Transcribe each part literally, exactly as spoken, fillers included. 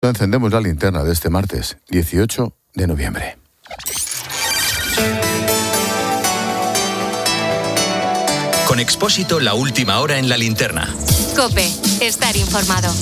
Encendemos la linterna de este martes, dieciocho de noviembre. Con Expósito, la última hora en la linterna. COPE, estar informado.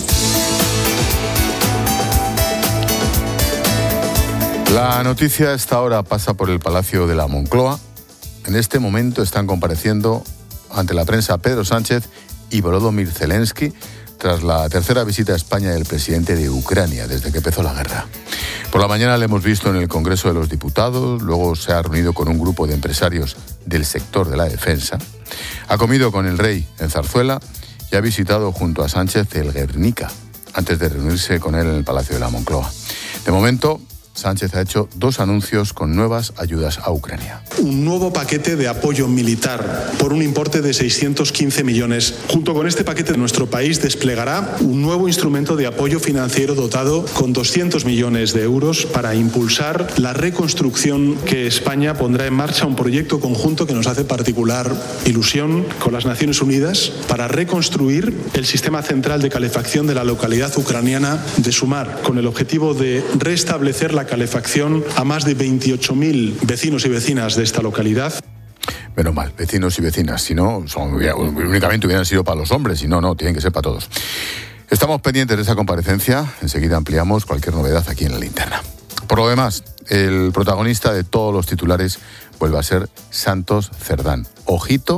La noticia a esta hora pasa por el Palacio de la Moncloa. En este momento están compareciendo ante la prensa Pedro Sánchez y Volodymyr Zelensky tras la tercera visita a España del presidente de Ucrania desde que empezó la guerra. Por la mañana le hemos visto en el Congreso de los Diputados, luego se ha reunido con un grupo de empresarios del sector de la defensa, ha comido con el rey en Zarzuela y ha visitado junto a Sánchez el Guernica, antes de reunirse con él en el Palacio de la Moncloa. De momento, Sánchez ha hecho dos anuncios con nuevas ayudas a Ucrania. Un nuevo paquete de apoyo militar por un importe de seiscientos quince millones. Junto con este paquete, nuestro país desplegará un nuevo instrumento de apoyo financiero dotado con doscientos millones de euros para impulsar la reconstrucción que España pondrá en marcha, un proyecto conjunto que nos hace particular ilusión con las Naciones Unidas para reconstruir el sistema central de calefacción de la localidad ucraniana de Sumar, con el objetivo de restablecer la calefacción a más de veintiocho mil vecinos y vecinas de esta localidad. Menos mal, vecinos y vecinas, si no, son, únicamente hubieran sido para los hombres, y no, no, tienen que ser para todos. Estamos pendientes de esa comparecencia, enseguida ampliamos cualquier novedad aquí en la linterna. Por lo demás, el protagonista de todos los titulares vuelve a ser Santos Cerdán. Ojito,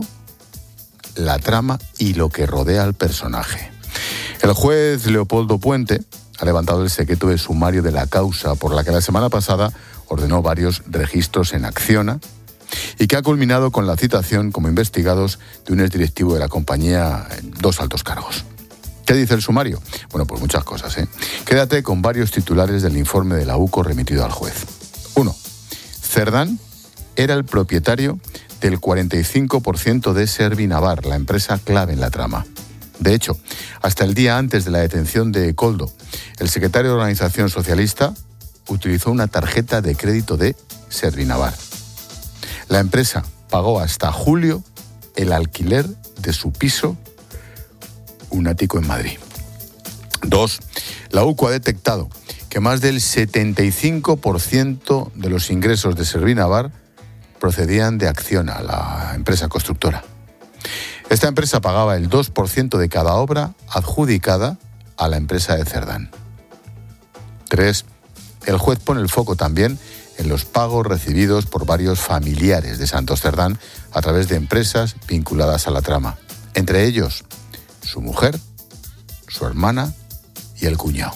la trama y lo que rodea al personaje. El juez Leopoldo Puente ha levantado el secreto de sumario de la causa por la que la semana pasada ordenó varios registros en Acciona y que ha culminado con la citación como investigados de un exdirectivo de la compañía en dos altos cargos. ¿Qué dice el sumario? Bueno, pues muchas cosas, ¿eh? Quédate con varios titulares del informe de la U C O remitido al juez. Uno. Cerdán era el propietario del cuarenta y cinco por ciento de Servinavar, la empresa clave en la trama. De hecho, hasta el día antes de la detención de Koldo, el secretario de la organización socialista utilizó una tarjeta de crédito de Servinavar. La empresa pagó hasta julio el alquiler de su piso, un ático en Madrid. Dos, la U C O ha detectado que más del setenta y cinco por ciento de los ingresos de Servinavar procedían de Acciona, la empresa constructora. Esta empresa pagaba el dos por ciento de cada obra adjudicada a la empresa de Cerdán. Tres. El juez pone el foco también en los pagos recibidos por varios familiares de Santos Cerdán a través de empresas vinculadas a la trama. Entre ellos, su mujer, su hermana y el cuñado.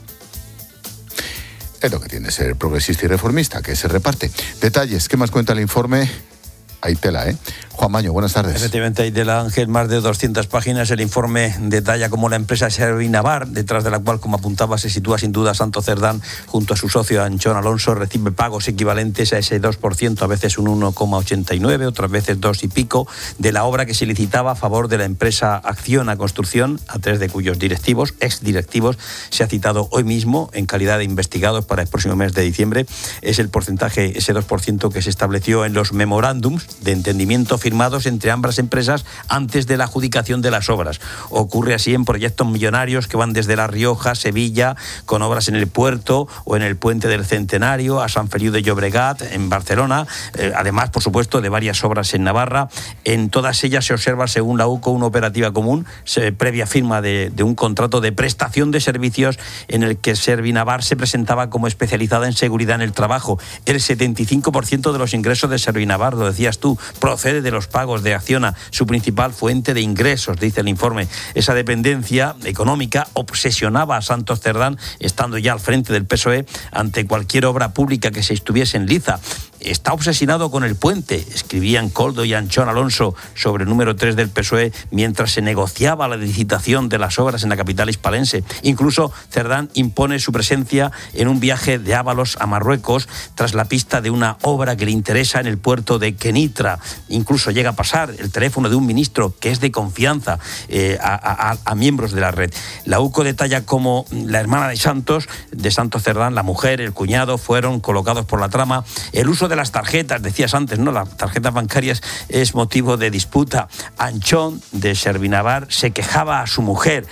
Es lo que tiene ser progresista y reformista, que se reparte. Detalles, ¿qué más cuenta el informe? Hay tela, ¿eh? Juan Maño, buenas tardes. Efectivamente, hay tela, Ángel, más de doscientas páginas. El informe detalla cómo la empresa Servinavar, detrás de la cual, como apuntaba, se sitúa sin duda Santos Cerdán, junto a su socio Anchón Alonso, recibe pagos equivalentes a ese dos por ciento, a veces un uno coma ochenta y nueve, otras veces dos y pico, de la obra que se licitaba a favor de la empresa Acciona Construcción, a tres de cuyos directivos, exdirectivos, se ha citado hoy mismo en calidad de investigados para el próximo mes de diciembre. Es el porcentaje, ese dos por ciento que se estableció en los memorándums de entendimiento firmados entre ambas empresas antes de la adjudicación de las obras. Ocurre así en proyectos millonarios que van desde La Rioja, Sevilla, con obras en el puerto o en el puente del Centenario, a San Feliu de Llobregat, en Barcelona, eh, además, por supuesto, de varias obras en Navarra. En todas ellas se observa, según la U C O, una operativa común, se, previa firma de, de un contrato de prestación de servicios en el que Servinavar se presentaba como especializada en seguridad en el trabajo. El setenta y cinco por ciento de los ingresos de Servinavar, lo decías tú, procede de los pagos de Acciona, su principal fuente de ingresos, dice el informe. Esa dependencia económica obsesionaba a Santos Cerdán, estando ya al frente del P S O E, ante cualquier obra pública que se estuviese en liza. Está obsesionado con el puente, escribían Koldo y Anchón Alonso sobre el número tres del P S O E, mientras se negociaba la licitación de las obras en la capital hispalense. Incluso Cerdán impone su presencia en un viaje de Ábalos a Marruecos tras la pista de una obra que le interesa en el puerto de Kenitra. Incluso llega a pasar el teléfono de un ministro que es de confianza eh, a, a, a miembros de la red. La U C O detalla cómo la hermana de Santos, de Santos Cerdán, la mujer, el cuñado, fueron colocados por la trama. El uso de las tarjetas, decías antes, ¿no? Las tarjetas bancarias es motivo de disputa. Anchón, de Servinavar, se quejaba a su mujer.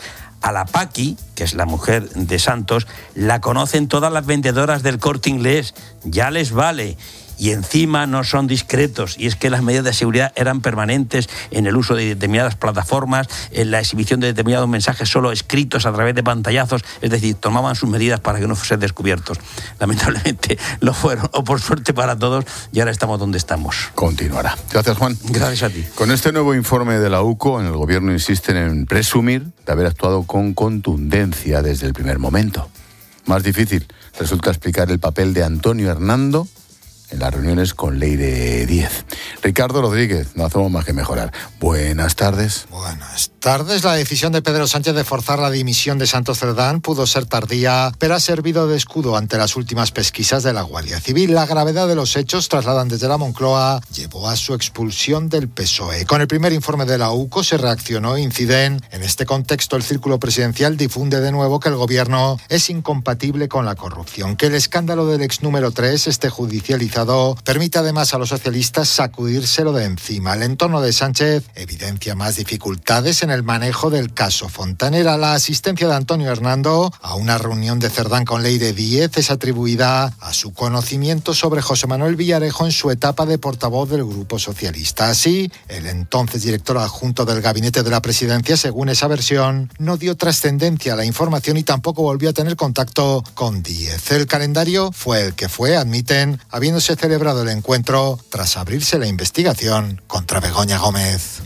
A la Paqui, que es la mujer de Santos, la conocen todas las vendedoras del Corte Inglés. Ya les vale. Y encima no son discretos, y es que las medidas de seguridad eran permanentes en el uso de determinadas plataformas, en la exhibición de determinados mensajes solo escritos a través de pantallazos, es decir, tomaban sus medidas para que no fuesen descubiertos. Lamentablemente lo fueron, o por suerte para todos, y ahora estamos donde estamos. Continuará. Gracias, Juan. Gracias a ti. Con este nuevo informe de la U C O, en el gobierno insisten en presumir de haber actuado con contundencia desde el primer momento. Más difícil resulta explicar el papel de Antonio Hernando en las reuniones con Leire Díez. Ricardo Rodríguez, no hacemos más que mejorar. Buenas tardes. Buenas tardes. La decisión de Pedro Sánchez de forzar la dimisión de Santos Cerdán pudo ser tardía, pero ha servido de escudo ante las últimas pesquisas de la Guardia Civil. La gravedad de los hechos, trasladan desde la Moncloa, llevó a su expulsión del P S O E. Con el primer informe de la U C O se reaccionó e inciden. En este contexto, el círculo presidencial difunde de nuevo que el gobierno es incompatible con la corrupción, que el escándalo del ex número tres esté judicializado permite además a los socialistas sacudírselo de encima. El entorno de Sánchez evidencia más dificultades en el manejo del caso Fontanera. La asistencia de Antonio Hernando a una reunión de Cerdán con Leire Díez es atribuida a su conocimiento sobre José Manuel Villarejo en su etapa de portavoz del Grupo Socialista. Así, el entonces director adjunto del gabinete de la presidencia, según esa versión, no dio trascendencia a la información y tampoco volvió a tener contacto con Díez. El calendario fue el que fue, admiten, habiéndose celebrado el encuentro tras abrirse la investigación contra Begoña Gómez.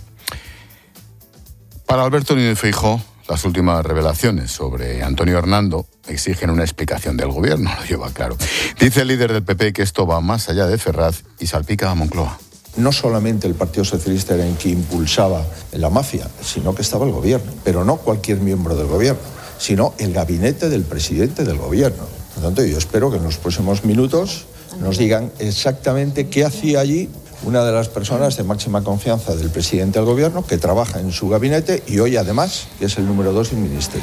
Para Alberto Núñez Feijóo, las últimas revelaciones sobre Antonio Hernando exigen una explicación del gobierno, lo lleva claro. Dice el líder del P P que esto va más allá de Ferraz y salpica a Moncloa. No solamente el Partido Socialista era el que impulsaba la mafia, sino que estaba el gobierno, pero no cualquier miembro del gobierno, sino el gabinete del presidente del gobierno. Por lo tanto, yo espero que en los próximos minutos nos digan exactamente qué hacía allí una de las personas de máxima confianza del presidente del gobierno, que trabaja en su gabinete y hoy además es el número dos del ministerio.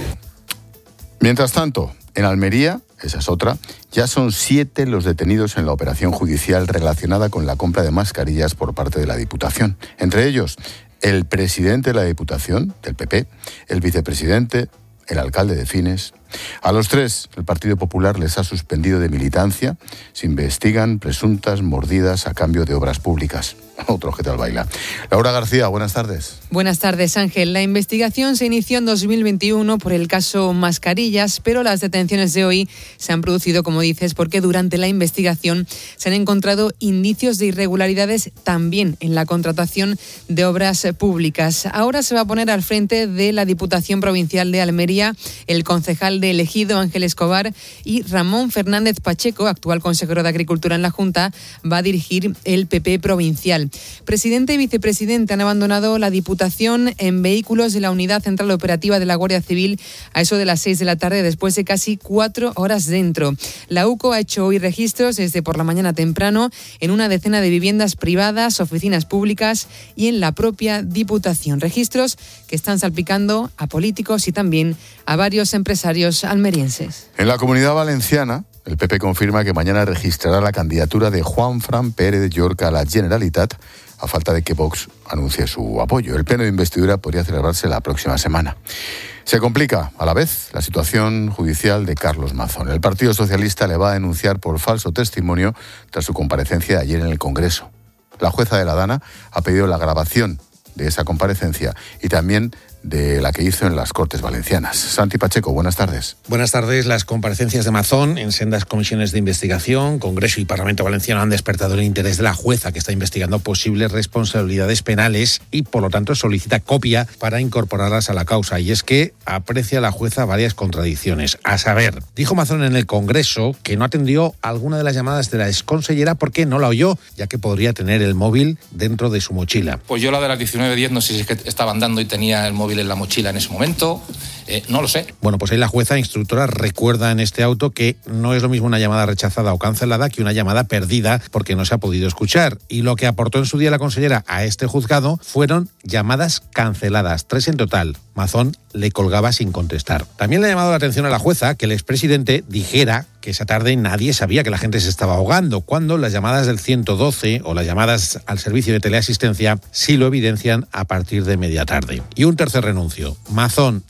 Mientras tanto, en Almería, esa es otra, ya son siete los detenidos en la operación judicial relacionada con la compra de mascarillas por parte de la Diputación. Entre ellos, el presidente de la Diputación, del P P, el vicepresidente, el alcalde de Fines. A los tres, el Partido Popular les ha suspendido de militancia. Se investigan presuntas mordidas a cambio de obras públicas. Otro que tal baila. Laura García, buenas tardes. Buenas tardes, Ángel. La investigación se inició en dos mil veintiuno por el caso Mascarillas, pero las detenciones de hoy se han producido, como dices, porque durante la investigación se han encontrado indicios de irregularidades también en la contratación de obras públicas. Ahora se va a poner al frente de la Diputación Provincial de Almería el concejal de Elegido, Ángel Escobar, y Ramón Fernández Pacheco, actual consejero de Agricultura en la Junta, va a dirigir el P P provincial. Presidente y vicepresidente han abandonado la Diputación en vehículos de la Unidad Central Operativa de la Guardia Civil a eso de las seis de la tarde, después de casi cuatro horas dentro. La U C O ha hecho hoy registros desde por la mañana temprano en una decena de viviendas privadas, oficinas públicas y en la propia Diputación. Registros que están salpicando a políticos y también a varios empresarios almerienses. En la Comunidad Valenciana, el P P confirma que mañana registrará la candidatura de Juanfran Pérez Llorca a la Generalitat, a falta de que Vox anuncie su apoyo. El pleno de investidura podría celebrarse la próxima semana. Se complica, a la vez, la situación judicial de Carlos Mazón. El Partido Socialista le va a denunciar por falso testimonio tras su comparecencia ayer en el Congreso. La jueza de la Dana ha pedido la grabación de esa comparecencia y también de la que hizo en las Cortes Valencianas. Santi Pacheco, buenas tardes. Buenas tardes. Las comparecencias de Mazón en sendas comisiones de investigación, Congreso y Parlamento Valenciano han despertado el interés de la jueza, que está investigando posibles responsabilidades penales y, por lo tanto, solicita copia para incorporarlas a la causa. Y es que aprecia la jueza varias contradicciones. A saber, dijo Mazón en el Congreso que no atendió alguna de las llamadas de la exconsellera porque no la oyó, ya que podría tener el móvil dentro de su mochila. Pues yo la de las diecinueve diez no sé si es que estaba andando y tenía el móvil en la mochila en ese momento, eh, no lo sé. Bueno, pues ahí la jueza instructora recuerda en este auto que no es lo mismo una llamada rechazada o cancelada que una llamada perdida porque no se ha podido escuchar. Y lo que aportó en su día la consellera a este juzgado fueron llamadas canceladas, tres en total. Mazón le colgaba sin contestar. También le ha llamado la atención a la jueza que el expresidente dijera que esa tarde nadie sabía que la gente se estaba ahogando, cuando las llamadas del ciento doce o las llamadas al servicio de teleasistencia sí lo evidencian a partir de media tarde. Y un tercer renuncio. Mazón dijo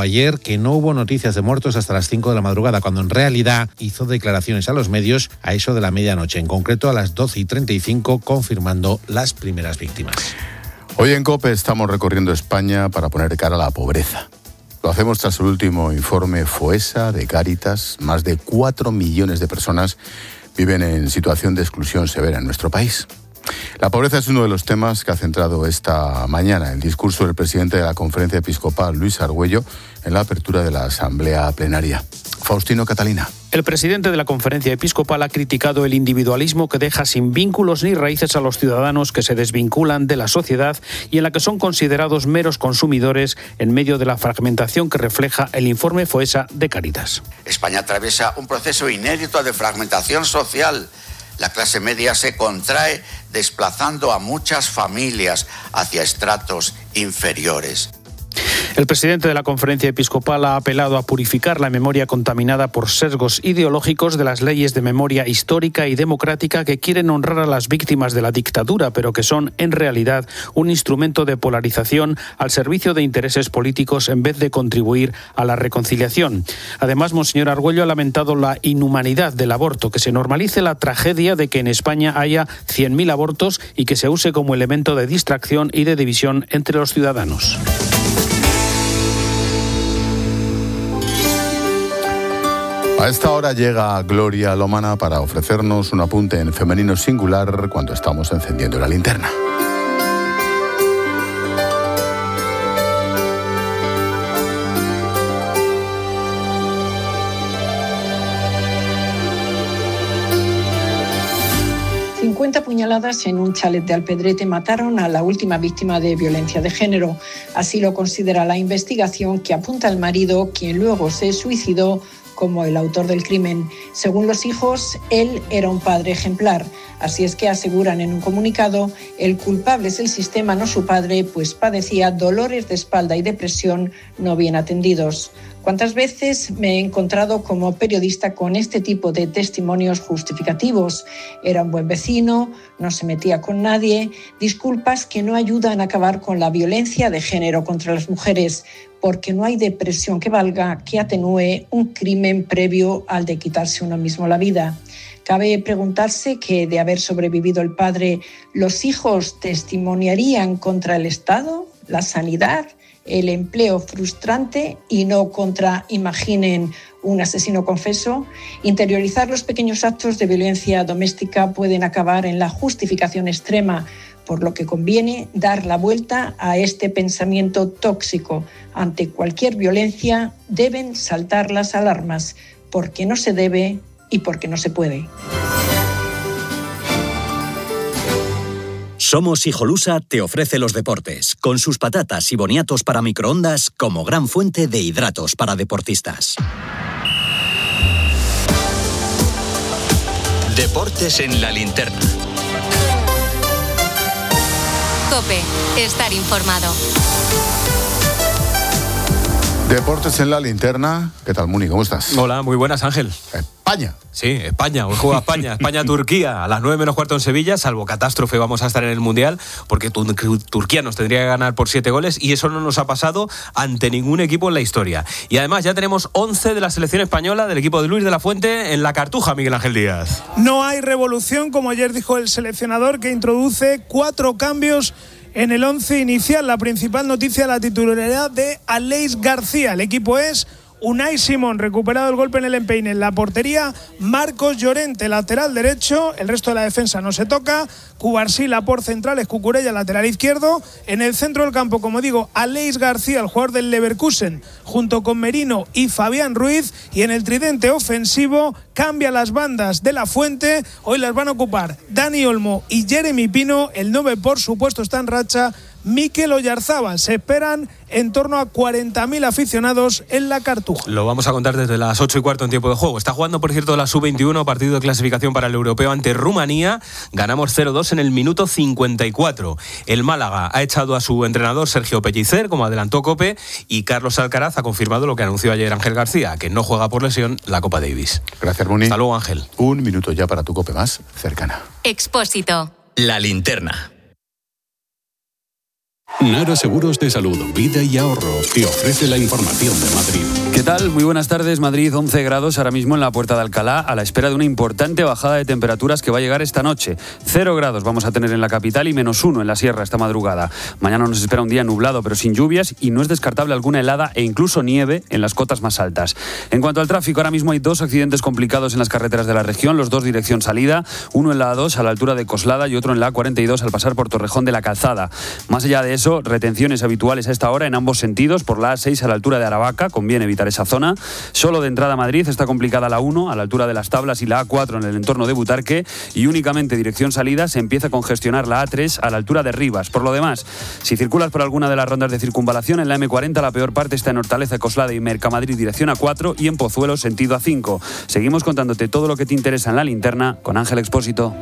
ayer que no hubo noticias de muertos hasta las cinco de la madrugada, cuando en realidad hizo declaraciones a los medios a eso de la medianoche, en concreto a las doce y treinta y cinco, confirmando las primeras víctimas. Hoy en COPE estamos recorriendo España para poner cara a la pobreza. Lo hacemos tras el último informe FOESA de Cáritas. Más de cuatro millones de personas viven en situación de exclusión severa en nuestro país. La pobreza es uno de los temas que ha centrado esta mañana el discurso del presidente de la Conferencia Episcopal, Luis Argüello, en la apertura de la Asamblea Plenaria. Faustino Catalina. El presidente de la Conferencia Episcopal ha criticado el individualismo que deja sin vínculos ni raíces a los ciudadanos que se desvinculan de la sociedad y en la que son considerados meros consumidores en medio de la fragmentación que refleja el informe FOESA de Cáritas. España atraviesa un proceso inédito de fragmentación social. La clase media se contrae desplazando a muchas familias hacia estratos inferiores. El presidente de la Conferencia Episcopal ha apelado a purificar la memoria contaminada por sesgos ideológicos de las leyes de memoria histórica y democrática que quieren honrar a las víctimas de la dictadura, pero que son, en realidad, un instrumento de polarización al servicio de intereses políticos en vez de contribuir a la reconciliación. Además, Monseñor Argüello ha lamentado la inhumanidad del aborto, que se normalice la tragedia de que en España haya cien mil abortos y que se use como elemento de distracción y de división entre los ciudadanos. A esta hora llega Gloria Lomana para ofrecernos un apunte en femenino singular cuando estamos encendiendo la linterna. cincuenta puñaladas en un chalet de Alpedrete mataron a la última víctima de violencia de género. Así lo considera la investigación, que apunta al marido, quien luego se suicidó, como el autor del crimen. Según los hijos, él era un padre ejemplar. Así es que aseguran en un comunicado, el culpable es el sistema, no su padre, pues padecía dolores de espalda y depresión no bien atendidos. ¿Cuántas veces me he encontrado como periodista con este tipo de testimonios justificativos? Era un buen vecino, no se metía con nadie, disculpas que no ayudan a acabar con la violencia de género contra las mujeres, porque no hay depresión que valga, que atenúe un crimen previo al de quitarse uno mismo la vida. Cabe preguntarse que, de haber sobrevivido el padre, ¿los hijos testimoniarían contra el Estado, la sanidad, el empleo frustrante y no contra, imaginen, un asesino confeso? Interiorizar los pequeños actos de violencia doméstica pueden acabar en la justificación extrema, por lo que conviene dar la vuelta a este pensamiento tóxico. Ante cualquier violencia deben saltar las alarmas, porque no se debe y porque no se puede. Somos Hijolusa te ofrece los deportes, con sus patatas y boniatos para microondas como gran fuente de hidratos para deportistas. Deportes en la linterna. COPE, estar informado. Deportes en la linterna. ¿Qué tal, Muni? ¿Cómo estás? Hola, muy buenas, Ángel. España. Sí, España. Hoy juega España. España-Turquía a las nueve menos cuarto en Sevilla. Salvo catástrofe, vamos a estar en el Mundial, porque Turquía nos tendría que ganar por siete goles y eso no nos ha pasado ante ningún equipo en la historia. Y además ya tenemos once de la selección española del equipo de Luis de la Fuente en la Cartuja, Miguel Ángel Díaz. No hay revolución, como ayer dijo el seleccionador, que introduce cuatro cambios en el once inicial. La principal noticia, la titularidad de Aleix García. El equipo es Unai Simón, recuperado el golpe en el empeine. En la portería, Marcos Llorente, lateral derecho. El resto de la defensa no se toca. Cubarsí, por centrales, Cucurella, lateral izquierdo. En el centro del campo, como digo, Aleix García, el jugador del Leverkusen, junto con Merino y Fabián Ruiz. Y en el tridente ofensivo, cambia las bandas de la Fuente. Hoy las van a ocupar Dani Olmo y Jeremy Pino. El nueve, por supuesto, está en racha Mikel Oyarzábal. Se esperan en torno a cuarenta mil aficionados en la Cartuja. Lo vamos a contar desde las ocho y cuarto en tiempo de juego. Está jugando, por cierto, la sub veintiuno, partido de clasificación para el europeo ante Rumanía. Ganamos cero dos en el minuto cincuenta y cuatro. El Málaga ha echado a su entrenador Sergio Pellicer, como adelantó COPE, y Carlos Alcaraz ha confirmado lo que anunció ayer Ángel García, que no juega por lesión la Copa Davis. Gracias, Muni. Hasta luego, Ángel. Un minuto ya para tu COPE más cercana. Expósito. La linterna. Nara Seguros de Salud, Vida y Ahorro te ofrece la información de Madrid. ¿Qué tal? Muy buenas tardes. Madrid, once grados ahora mismo en la Puerta de Alcalá, a la espera de una importante bajada de temperaturas que va a llegar esta noche. Cero grados vamos a tener en la capital y menos uno en la sierra esta madrugada. Mañana nos espera un día nublado pero sin lluvias y no es descartable alguna helada e incluso nieve en las cotas más altas. En cuanto al tráfico, ahora mismo hay dos accidentes complicados en las carreteras de la región, los dos dirección salida, uno en la A dos a la altura de Coslada y otro en la A cuarenta y dos al pasar por Torrejón de la Calzada. Más allá de eso, retenciones habituales a esta hora en ambos sentidos, por la A seis a la altura de Aravaca, conviene evitar esa zona. Solo de entrada a Madrid está complicada la uno a la altura de Las Tablas y la A cuatro en el entorno de Butarque, y únicamente dirección salida se empieza a congestionar la A tres a la altura de Rivas. Por lo demás, si circulas por alguna de las rondas de circunvalación, en la eme cuarenta la peor parte está en Hortaleza, Coslada y Mercamadrid dirección A cuatro y en Pozuelo sentido A cinco. Seguimos contándote todo lo que te interesa en la linterna con Ángel Expósito.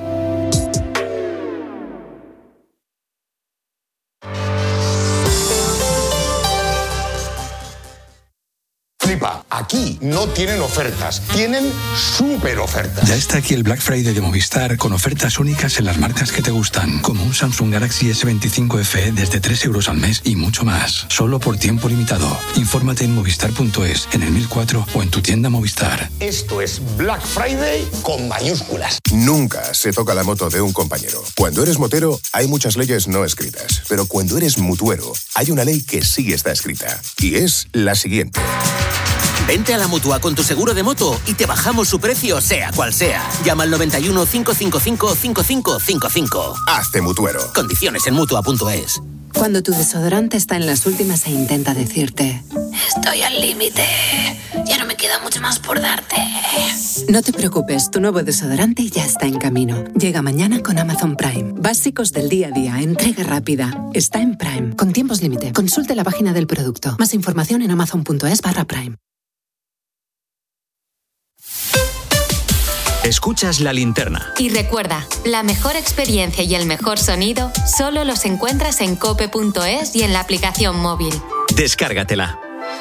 Flipa, aquí no tienen ofertas, tienen súper ofertas. Ya está aquí el Black Friday de Movistar con ofertas únicas en las marcas que te gustan, como un Samsung Galaxy ese veinticinco efe e desde tres euros al mes y mucho más, solo por tiempo limitado. Infórmate en movistar punto es, en el mil cuatro o en tu tienda Movistar. Esto es Black Friday con mayúsculas. Nunca se toca la moto de un compañero. Cuando eres motero hay muchas leyes no escritas, pero cuando eres mutuero hay una ley que sí está escrita y es la siguiente. Vente a la Mutua con tu seguro de moto y te bajamos su precio, sea cual sea. Llama al noventa y uno, cinco cinco cinco, cinco cinco cinco cinco. Hazte mutuero. Condiciones en mutua punto es. Cuando tu desodorante está en las últimas e intenta decirte: estoy al límite, ya no me queda mucho más por darte. No te preocupes, tu nuevo desodorante ya está en camino. Llega mañana con Amazon Prime. Básicos del día a día, entrega rápida. Está en Prime, con tiempos límite. Consulte la página del producto. Más información en amazon punto es barra Prime. Escuchas La Linterna. Y recuerda, la mejor experiencia y el mejor sonido solo los encuentras en cope punto es y en la aplicación móvil. Descárgatela.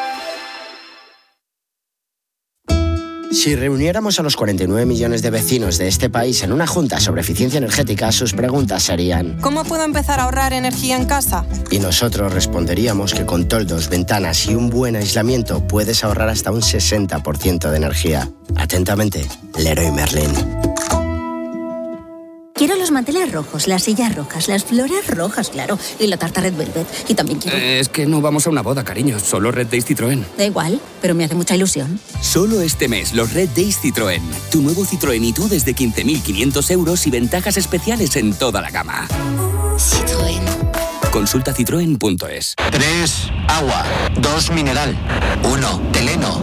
Si reuniéramos a los cuarenta y nueve millones de vecinos de este país en una junta sobre eficiencia energética, sus preguntas serían: ¿cómo puedo empezar a ahorrar energía en casa? Y nosotros responderíamos que con toldos, ventanas y un buen aislamiento puedes ahorrar hasta un sesenta por ciento de energía. Atentamente, Leroy Merlin. Quiero los manteles rojos, las sillas rojas, las flores rojas, claro, y la tarta Red Velvet. Y también quiero... Eh, es que no vamos a una boda, cariño, solo Red Days Citroën. Da igual, pero me hace mucha ilusión. Solo este mes, los Red Days Citroën. Tu nuevo Citroën y tú desde quince mil quinientos euros y ventajas especiales en toda la gama. Citroën. Consulta citroen punto es. tres. Agua. dos. Mineral. uno. Teleno.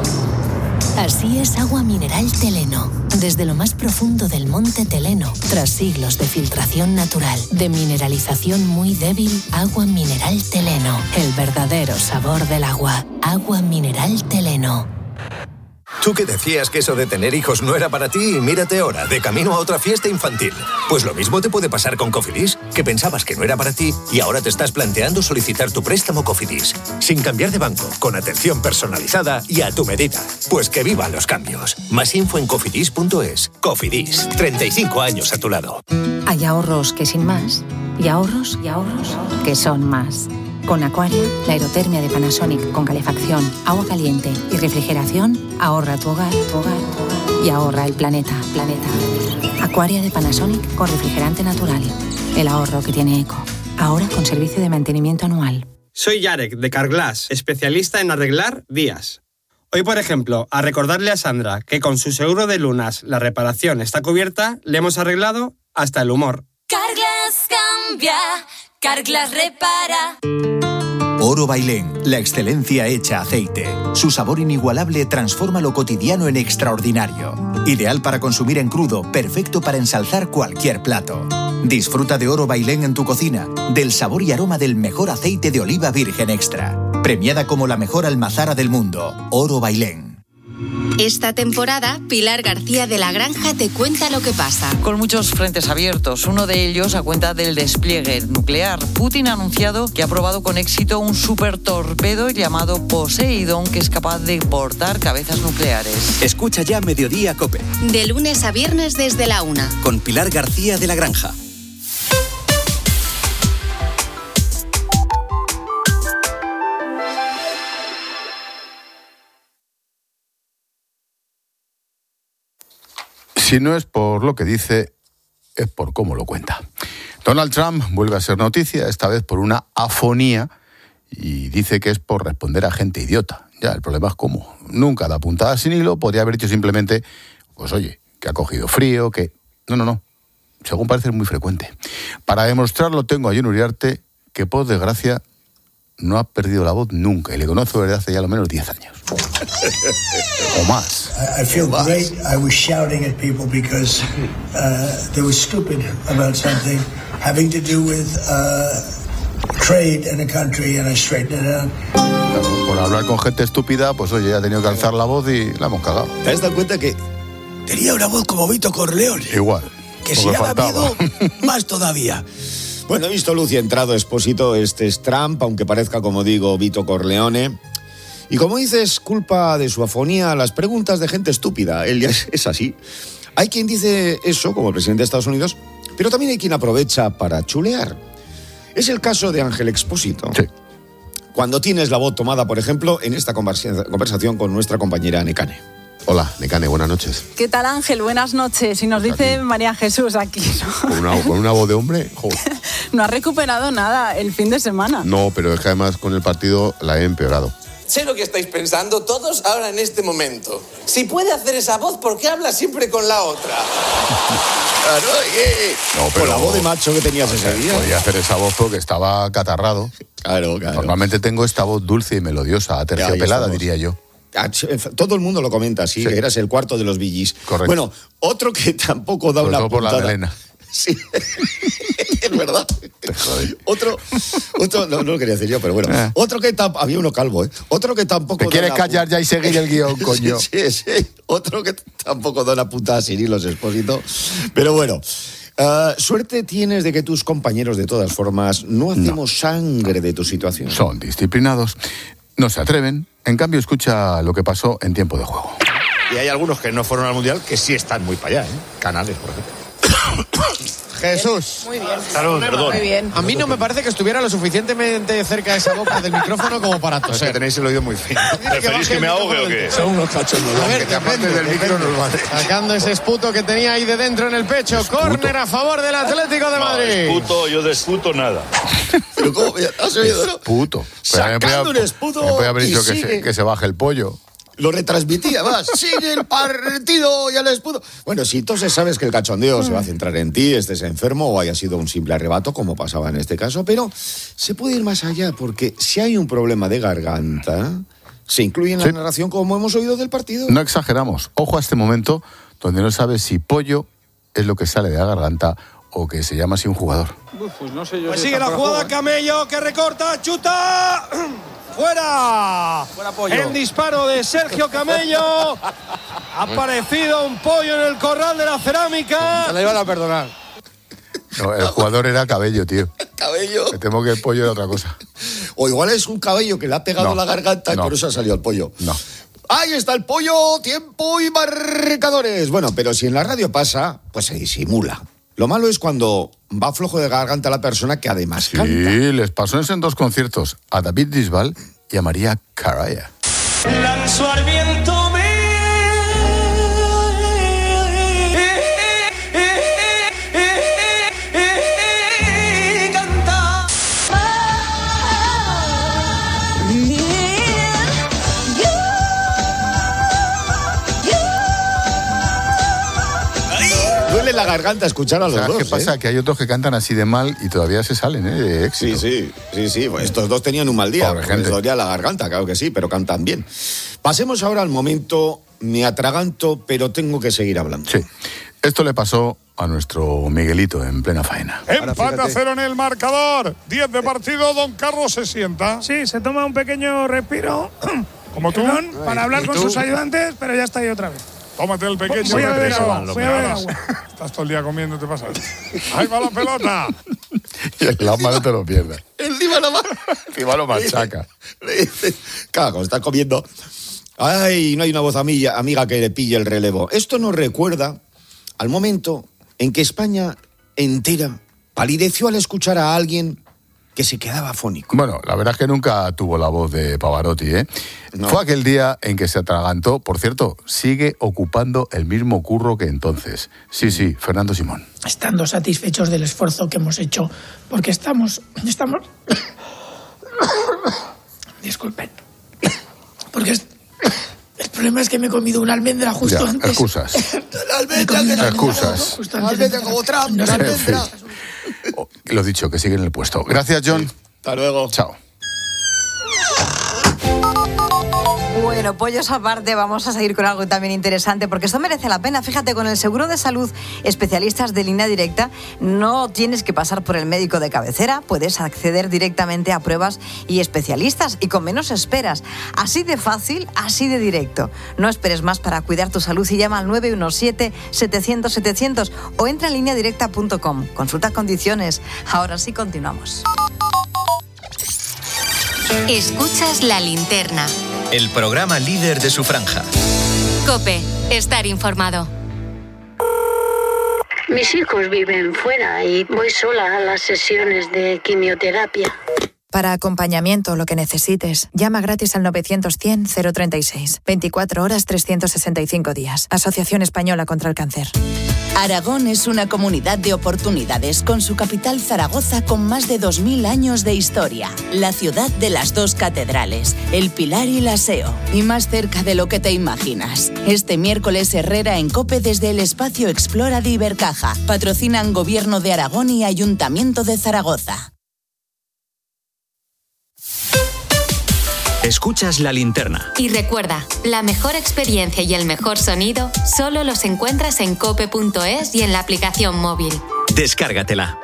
Así es agua mineral Teleno, desde lo más profundo del monte Teleno, tras siglos de filtración natural, de mineralización muy débil, agua mineral Teleno, el verdadero sabor del agua, agua mineral Teleno. Tú que decías que eso de tener hijos no era para ti, mírate ahora, de camino a otra fiesta infantil. Pues lo mismo te puede pasar con Cofidis, que pensabas que no era para ti y ahora te estás planteando solicitar tu préstamo Cofidis. Sin cambiar de banco, con atención personalizada y a tu medida. Pues que vivan los cambios. Más info en cofidis punto es. Cofidis, treinta y cinco años a tu lado. Hay ahorros que sin más, y ahorros, y ahorros que son más. Con Aquaria, la aerotermia de Panasonic con calefacción, agua caliente y refrigeración ahorra tu hogar, tu hogar, tu hogar y ahorra el planeta, planeta. Aquaria de Panasonic con refrigerante natural. El ahorro que tiene eco. Ahora con servicio de mantenimiento anual. Soy Yarek, de Carglass, especialista en arreglar vías. Hoy, por ejemplo, a recordarle a Sandra que con su seguro de lunas la reparación está cubierta, le hemos arreglado hasta el humor. Carglass cambia, Carglass repara. Oro Bailén, la excelencia hecha aceite. Su sabor inigualable transforma lo cotidiano en extraordinario. Ideal para consumir en crudo, perfecto para ensalzar cualquier plato. Disfruta de Oro Bailén en tu cocina, del sabor y aroma del mejor aceite de oliva virgen extra. Premiada como la mejor almazara del mundo, Oro Bailén. Esta temporada, Pilar García de la Granja te cuenta lo que pasa. Con muchos frentes abiertos, uno de ellos a cuenta del despliegue nuclear. Putin ha anunciado que ha probado con éxito un supertorpedo llamado Poseidón, que es capaz de portar cabezas nucleares. Escucha ya Mediodía COPE. De lunes a viernes desde la una. Con Pilar García de la Granja. si no es por lo que dice, es por cómo lo cuenta. Donald Trump vuelve a ser noticia, esta vez por una afonía, y dice que es por responder a gente idiota. Ya, el problema es cómo. Nunca da puntada sin hilo, podría haber dicho simplemente, pues oye, que ha cogido frío, que... No, no, no. Según parece es muy frecuente. Para demostrarlo tengo a Jon Uriarte, que por desgracia no ha perdido la voz nunca, y le conozco desde hace ya lo menos diez años. O más. I feel great. I was shouting at people because uh, they were stupid about something having to do with uh, trade in a country, and I straightened it out. Por hablar con gente estúpida, pues oye, ha tenido que alzar la voz y la hemos cagado. ¿Te has dado cuenta que tenía una voz como Vito Corleone? Igual. Que si ha miedo, más todavía. Bueno, he visto luz y entrado, Expósito. Este es Trump, aunque parezca, como digo, Vito Corleone. Y como dices, culpa de su afonía a las preguntas de gente estúpida. Él ya es, es así. Hay quien dice eso, como el presidente de Estados Unidos, pero también hay quien aprovecha para chulear. Es el caso de Ángel Expósito. Sí. Cuando tienes la voz tomada, por ejemplo, en esta conversa- conversación con nuestra compañera Nekane. Hola, Nekane, buenas noches. ¿Qué tal, Ángel? Buenas noches. Y nos dice María Jesús aquí, ¿no? Con una, con una voz de hombre, joder. No ha recuperado nada el fin de semana. No, pero es que además con el partido la he empeorado. Sé lo que estáis pensando todos ahora en este momento. Si puede hacer esa voz, ¿por qué habla siempre con la otra? Claro, eh. No, pero con la voz de macho que tenías ese día. Podía hacer esa voz porque estaba catarrado. Claro, claro. Normalmente tengo esta voz dulce y melodiosa, aterciopelada, diría yo. Todo el mundo lo comenta, sí, sí. Que eras el cuarto de los Billys. Correcto. Bueno, otro que tampoco da Sobre una todo por puntada. la melena. Sí, es verdad. Otro, otro no, no lo quería decir yo, pero bueno. Eh. Otro que tampoco, había uno calvo, ¿eh? Otro que tampoco... ¿Te quieres callar ya y seguir el guión, coño? Sí, sí, sí. Otro que tampoco da una puntada sin hilos, Expósito. Pero bueno... Uh, suerte tienes de que tus compañeros, de todas formas, no hacemos no. sangre de tu situación. Son disciplinados, no se atreven, en cambio escucha lo que pasó en tiempo de juego. Y hay algunos que no fueron al Mundial que sí están muy para allá, ¿eh? Canales, por ejemplo. Jesús. Muy bien. Salud, perdón. Muy bien. A mí no me parece que estuviera lo suficientemente cerca de esa boca del micrófono como para toser. Es que tenéis el oído muy fino. ¿Preferís que, que me ahogue o qué? Son unos cachondos. A ver, que te apartes del micro nos vale. Sacando ese esputo que tenía ahí de dentro en el pecho. Córner a favor del Atlético de Madrid. No, esputo, yo de esputo nada. Pero ¿cómo? ¿Has oído? Esputo. Sacando un esputo. Me puede haber dicho que se, que se baje el pollo. Lo retransmitía más. Sigue el partido y al esputo. Bueno, si entonces sabes que el cachondeo mm. se va a centrar en ti, estés enfermo o haya sido un simple arrebato, como pasaba en este caso, pero se puede ir más allá, porque si hay un problema de garganta, se incluye en la sí. narración, como hemos oído del partido. No exageramos. Ojo a este momento donde no sabes si pollo es lo que sale de la garganta o que se llama así un jugador. Uf, pues no sé yo. Pues sigue la jugada, jugar. Camello, que recorta, chuta. ¡Fuera! Fuera pollo. El disparo de Sergio Camello. Ha aparecido un pollo en el corral de la cerámica. Se la iban a perdonar. No, el jugador era Cabello, tío. Cabello. Me temo que el pollo era otra cosa. O igual es un cabello que le ha pegado no, la garganta y no. por eso ha salido el pollo. No. ¡Ahí está el pollo! ¡Tiempo y marcadores! Bueno, pero si en la radio pasa, pues se disimula. Lo malo es cuando va flojo de garganta la persona que además sí, canta. Sí, les pasó en dos conciertos a David Bisbal y a María Caraya. Lanzó al viento me... canta. Duele la garganta escuchar a los dos. ¿Qué pasa? ¿eh? Que hay otros que cantan así de mal y todavía se salen, ¿eh? De éxito. Sí, sí, sí, sí. Pues estos dos tenían un mal día. Les dolía la garganta, claro que sí, pero cantan bien. Pasemos ahora al momento, me atraganto, pero tengo que seguir hablando. Sí. Esto le pasó a nuestro Miguelito en plena faena. Empate a cero en el marcador. diez de partido, don Carlos se sienta. Sí, se toma un pequeño respiro. Como tú. Perdón, para hablar con sus ayudantes, pero ya está ahí otra vez. Tómate el pequeño. Voy a beber agua, voy a beber agua. Estás todo el día comiendo, te pasa. ¡Ahí va la pelota! Y el lama no te lo pierdas. Encima lo más. Encima lo machaca. Claro, cuando estás comiendo. Ay, no hay una voz amiga, amiga que le pille el relevo. Esto nos recuerda al momento en que España entera palideció al escuchar a alguien que se quedaba afónico. Bueno, la verdad es que nunca tuvo la voz de Pavarotti, ¿eh? No. Fue aquel día en que se atragantó. Por cierto, sigue ocupando el mismo curro que entonces. Sí, sí, Fernando Simón. Estando satisfechos del esfuerzo que hemos hecho, porque estamos... estamos... Disculpen. Porque es... el problema es que me he comido una almendra justo ya, antes. Excusas. La almendra que no, excusas. Justo antes almendra como otra. No sé, almendra. Oh, lo dicho, que sigue en el puesto. Gracias, John. Sí. Hasta luego. Chao. Bueno, pollos aparte, vamos a seguir con algo también interesante, porque esto merece la pena. Fíjate, con el seguro de salud especialistas de Línea Directa, no tienes que pasar por el médico de cabecera, puedes acceder directamente a pruebas y especialistas, y con menos esperas. Así de fácil, así de directo. No esperes más para cuidar tu salud y llama al nueve uno siete, setecientos, setecientos o entra en línea directa punto com. Consulta condiciones. Ahora sí, continuamos. Escuchas La Linterna. El programa líder de su franja. COPE, estar informado. Mis hijos viven fuera y voy sola a las sesiones de quimioterapia. Para acompañamiento, lo que necesites, llama gratis al novecientos cien cero treinta y seis. veinticuatro horas, trescientos sesenta y cinco días. Asociación Española contra el Cáncer. Aragón es una comunidad de oportunidades con su capital Zaragoza, con más de dos mil años de historia. La ciudad de las dos catedrales, el Pilar y la S E O. Y más cerca de lo que te imaginas. Este miércoles Herrera en COPE desde el espacio Explora de Ibercaja. Patrocinan Gobierno de Aragón y Ayuntamiento de Zaragoza. Escuchas La Linterna. Y recuerda, la mejor experiencia y el mejor sonido solo los encuentras en cope punto es y en la aplicación móvil. Descárgatela.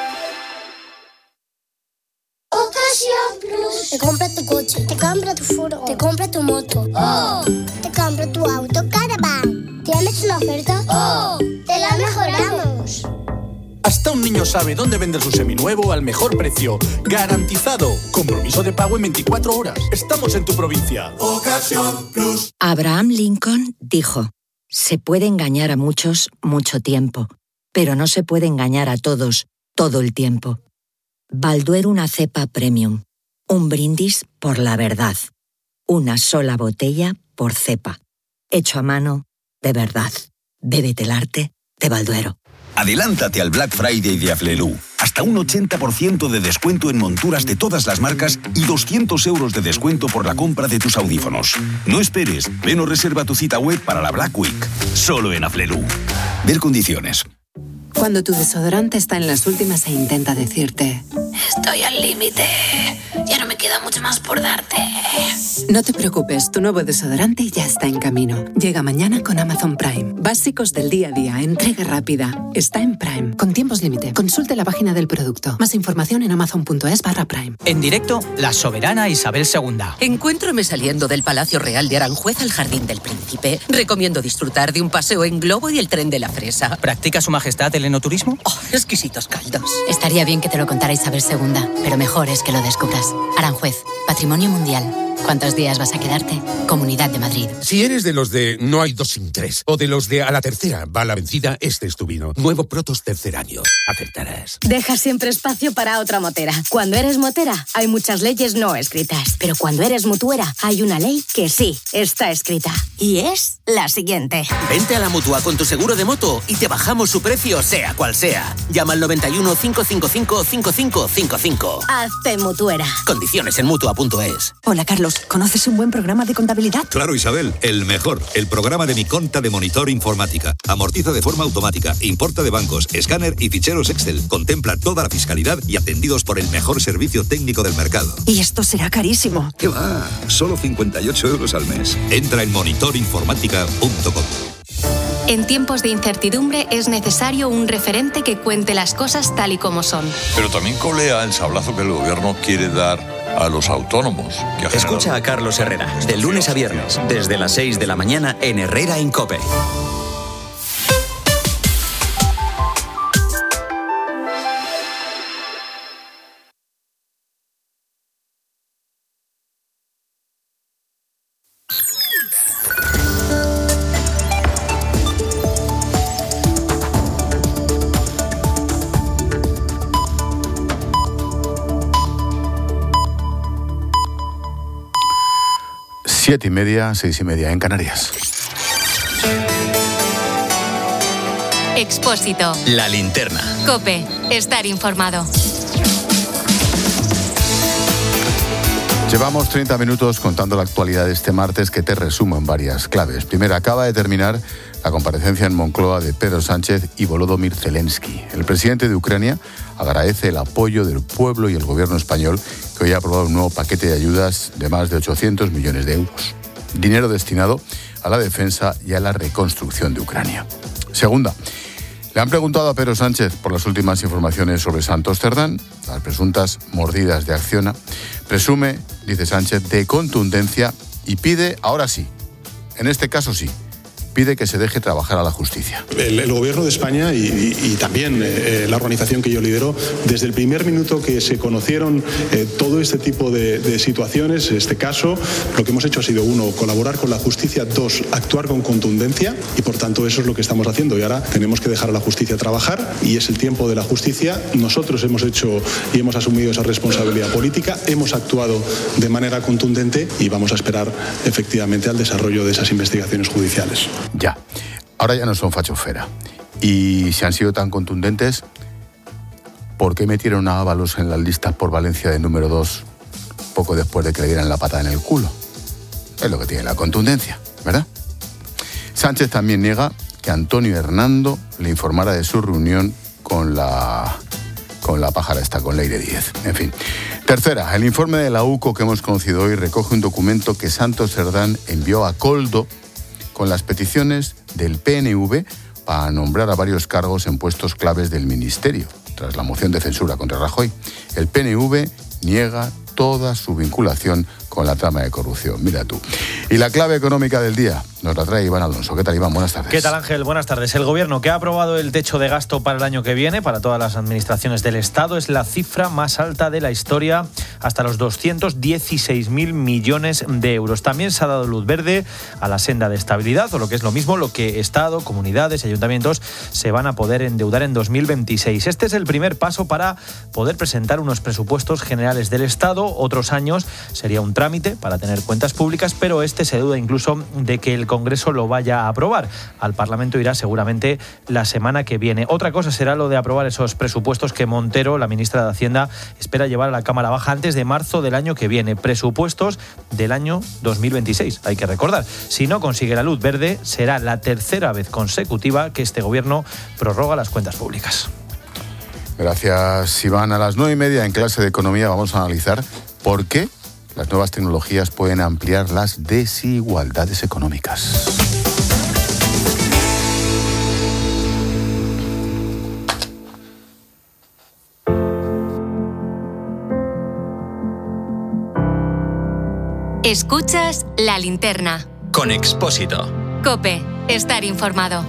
Ocasión Plus. Te compra tu coche, te compra tu furgo, te compra tu moto. ¡Oh! Te compra tu auto Caravan. ¿Tienes una oferta? ¡Oh! ¡Te la mejoramos! Hasta un niño sabe dónde vender su seminuevo al mejor precio. ¡Garantizado! Compromiso de pago en veinticuatro horas. Estamos en tu provincia. Ocasión Plus. Abraham Lincoln dijo: se puede engañar a muchos mucho tiempo, pero no se puede engañar a todos todo el tiempo. Balduero, una cepa premium. Un brindis por la verdad. Una sola botella por cepa. Hecho a mano, de verdad. Bébete el arte de Balduero. Adelántate al Black Friday de Aflelu. Hasta un ochenta por ciento de descuento en monturas de todas las marcas y doscientos euros de descuento por la compra de tus audífonos. No esperes, ven o reserva tu cita web para la Black Week. Solo en Aflelu. Ver condiciones. Cuando tu desodorante está en las últimas e intenta decirte: estoy al límite, ya no me queda mucho más por darte. No te preocupes, tu nuevo desodorante ya está en camino. Llega mañana con Amazon Prime. Básicos del día a día, entrega rápida. Está en Prime, con tiempos límite. Consulte la página del producto. Más información en amazon punto es barra Prime. En directo, la soberana Isabel segunda. Encuéntrame saliendo del Palacio Real de Aranjuez al Jardín del Príncipe. Recomiendo disfrutar de un paseo en globo y el tren de la fresa. ¿Practica su majestad el enoturismo? Oh, exquisitos caldos. Estaría bien que te lo contara Isabel segunda, pero mejor es que lo descubras. Aranjuez, Patrimonio Mundial. ¿Cuántos días vas a quedarte? Comunidad de Madrid. Si eres de los de no hay dos sin tres, o de los de a la tercera va la vencida, este es tu vino. Nuevo Protos tercer año. Acertarás. Deja siempre espacio para otra motera. Cuando eres motera, hay muchas leyes no escritas. Pero cuando eres mutuera, hay una ley que sí está escrita. Y es la siguiente. Vente a la Mutua con tu seguro de moto y te bajamos su precio, sea cual sea. Llama al noventa y uno, cinco cinco cinco, cinco cinco cinco cinco. Hazte mutuera. Condiciones en mutua punto es. Hola, Carlos. ¿Conoces un buen programa de contabilidad? Claro, Isabel, el mejor. El programa de Mi Conta de Monitor Informática. Amortiza de forma automática, importa de bancos, escáner y ficheros Excel. Contempla toda la fiscalidad y atendidos por el mejor servicio técnico del mercado. Y esto será carísimo. ¿Qué va? Solo cincuenta y ocho euros al mes. Entra en monitor informática punto com. En tiempos de incertidumbre es necesario un referente que cuente las cosas tal y como son. Pero también colea el sablazo que el gobierno quiere dar a los autónomos. Que Escucha a Carlos Herrera, de lunes a viernes, desde las seis de la mañana en Herrera en COPE. Siete y media, seis y media en Canarias. Expósito. La linterna. COPE. Estar informado. Llevamos treinta minutos contando la actualidad de este martes, que te resumo en varias claves. Primero, acaba de terminar la comparecencia en Moncloa de Pedro Sánchez y Volodymyr Zelensky. El presidente de Ucrania agradece el apoyo del pueblo y el gobierno español, que hoy ha aprobado un nuevo paquete de ayudas de más de ochocientos millones de euros. Dinero destinado a la defensa y a la reconstrucción de Ucrania. Segunda, le han preguntado a Pedro Sánchez por las últimas informaciones sobre Santos Cerdán, las presuntas mordidas de Acciona. Presume, dice Sánchez, de contundencia y pide, ahora sí, en este caso sí, pide que se deje trabajar a la justicia. El, el Gobierno de España y, y, y también eh, la organización que yo lidero, desde el primer minuto que se conocieron eh, todo este tipo de, de situaciones, este caso, lo que hemos hecho ha sido, uno, colaborar con la justicia, dos, actuar con contundencia, y por tanto eso es lo que estamos haciendo, y ahora tenemos que dejar a la justicia trabajar y es el tiempo de la justicia. Nosotros hemos hecho y hemos asumido esa responsabilidad política, hemos actuado de manera contundente y vamos a esperar efectivamente al desarrollo de esas investigaciones judiciales. Ya, ahora ya no son fachofera. Y si han sido tan contundentes, ¿por qué metieron a Ábalos en las listas por Valencia de número dos poco después de que le dieran la patada en el culo? Es lo que tiene la contundencia, ¿verdad? Sánchez también niega que Antonio Hernando le informara de su reunión con la, con la pájara esta, con Leire Díez. En fin. Tercera, el informe de la U C O que hemos conocido hoy recoge un documento que Santos Cerdán envió a Koldo con las peticiones del P N V para nombrar a varios cargos en puestos claves del Ministerio, tras la moción de censura contra Rajoy. El P N V niega toda su vinculación con la trama de corrupción. Mira tú. Y la clave económica del día nos la trae Iván Alonso. ¿Qué tal, Iván? Buenas tardes. ¿Qué tal, Ángel? Buenas tardes. El Gobierno, que ha aprobado el techo de gasto para el año que viene para todas las administraciones del Estado, es la cifra más alta de la historia, hasta los doscientos dieciséis mil millones de euros. También se ha dado luz verde a la senda de estabilidad, o lo que es lo mismo, lo que Estado, comunidades y ayuntamientos se van a poder endeudar en dos mil veintiséis. Este es el primer paso para poder presentar unos presupuestos generales del Estado. Otros años sería un trámite para tener cuentas públicas, pero este se duda incluso de que el Congreso lo vaya a aprobar. Al Parlamento irá seguramente la semana que viene. Otra cosa será lo de aprobar esos presupuestos que Montero, la ministra de Hacienda, espera llevar a la Cámara Baja antes de marzo del año que viene. Presupuestos del año dos mil veintiséis, hay que recordar. Si no consigue la luz verde, será la tercera vez consecutiva que este Gobierno prorroga las cuentas públicas. Gracias, Iván. A las nueve y media en clase de Economía vamos a analizar por qué las nuevas tecnologías pueden ampliar las desigualdades económicas. Escuchas La Linterna. Con Expósito. COPE. Estar informado.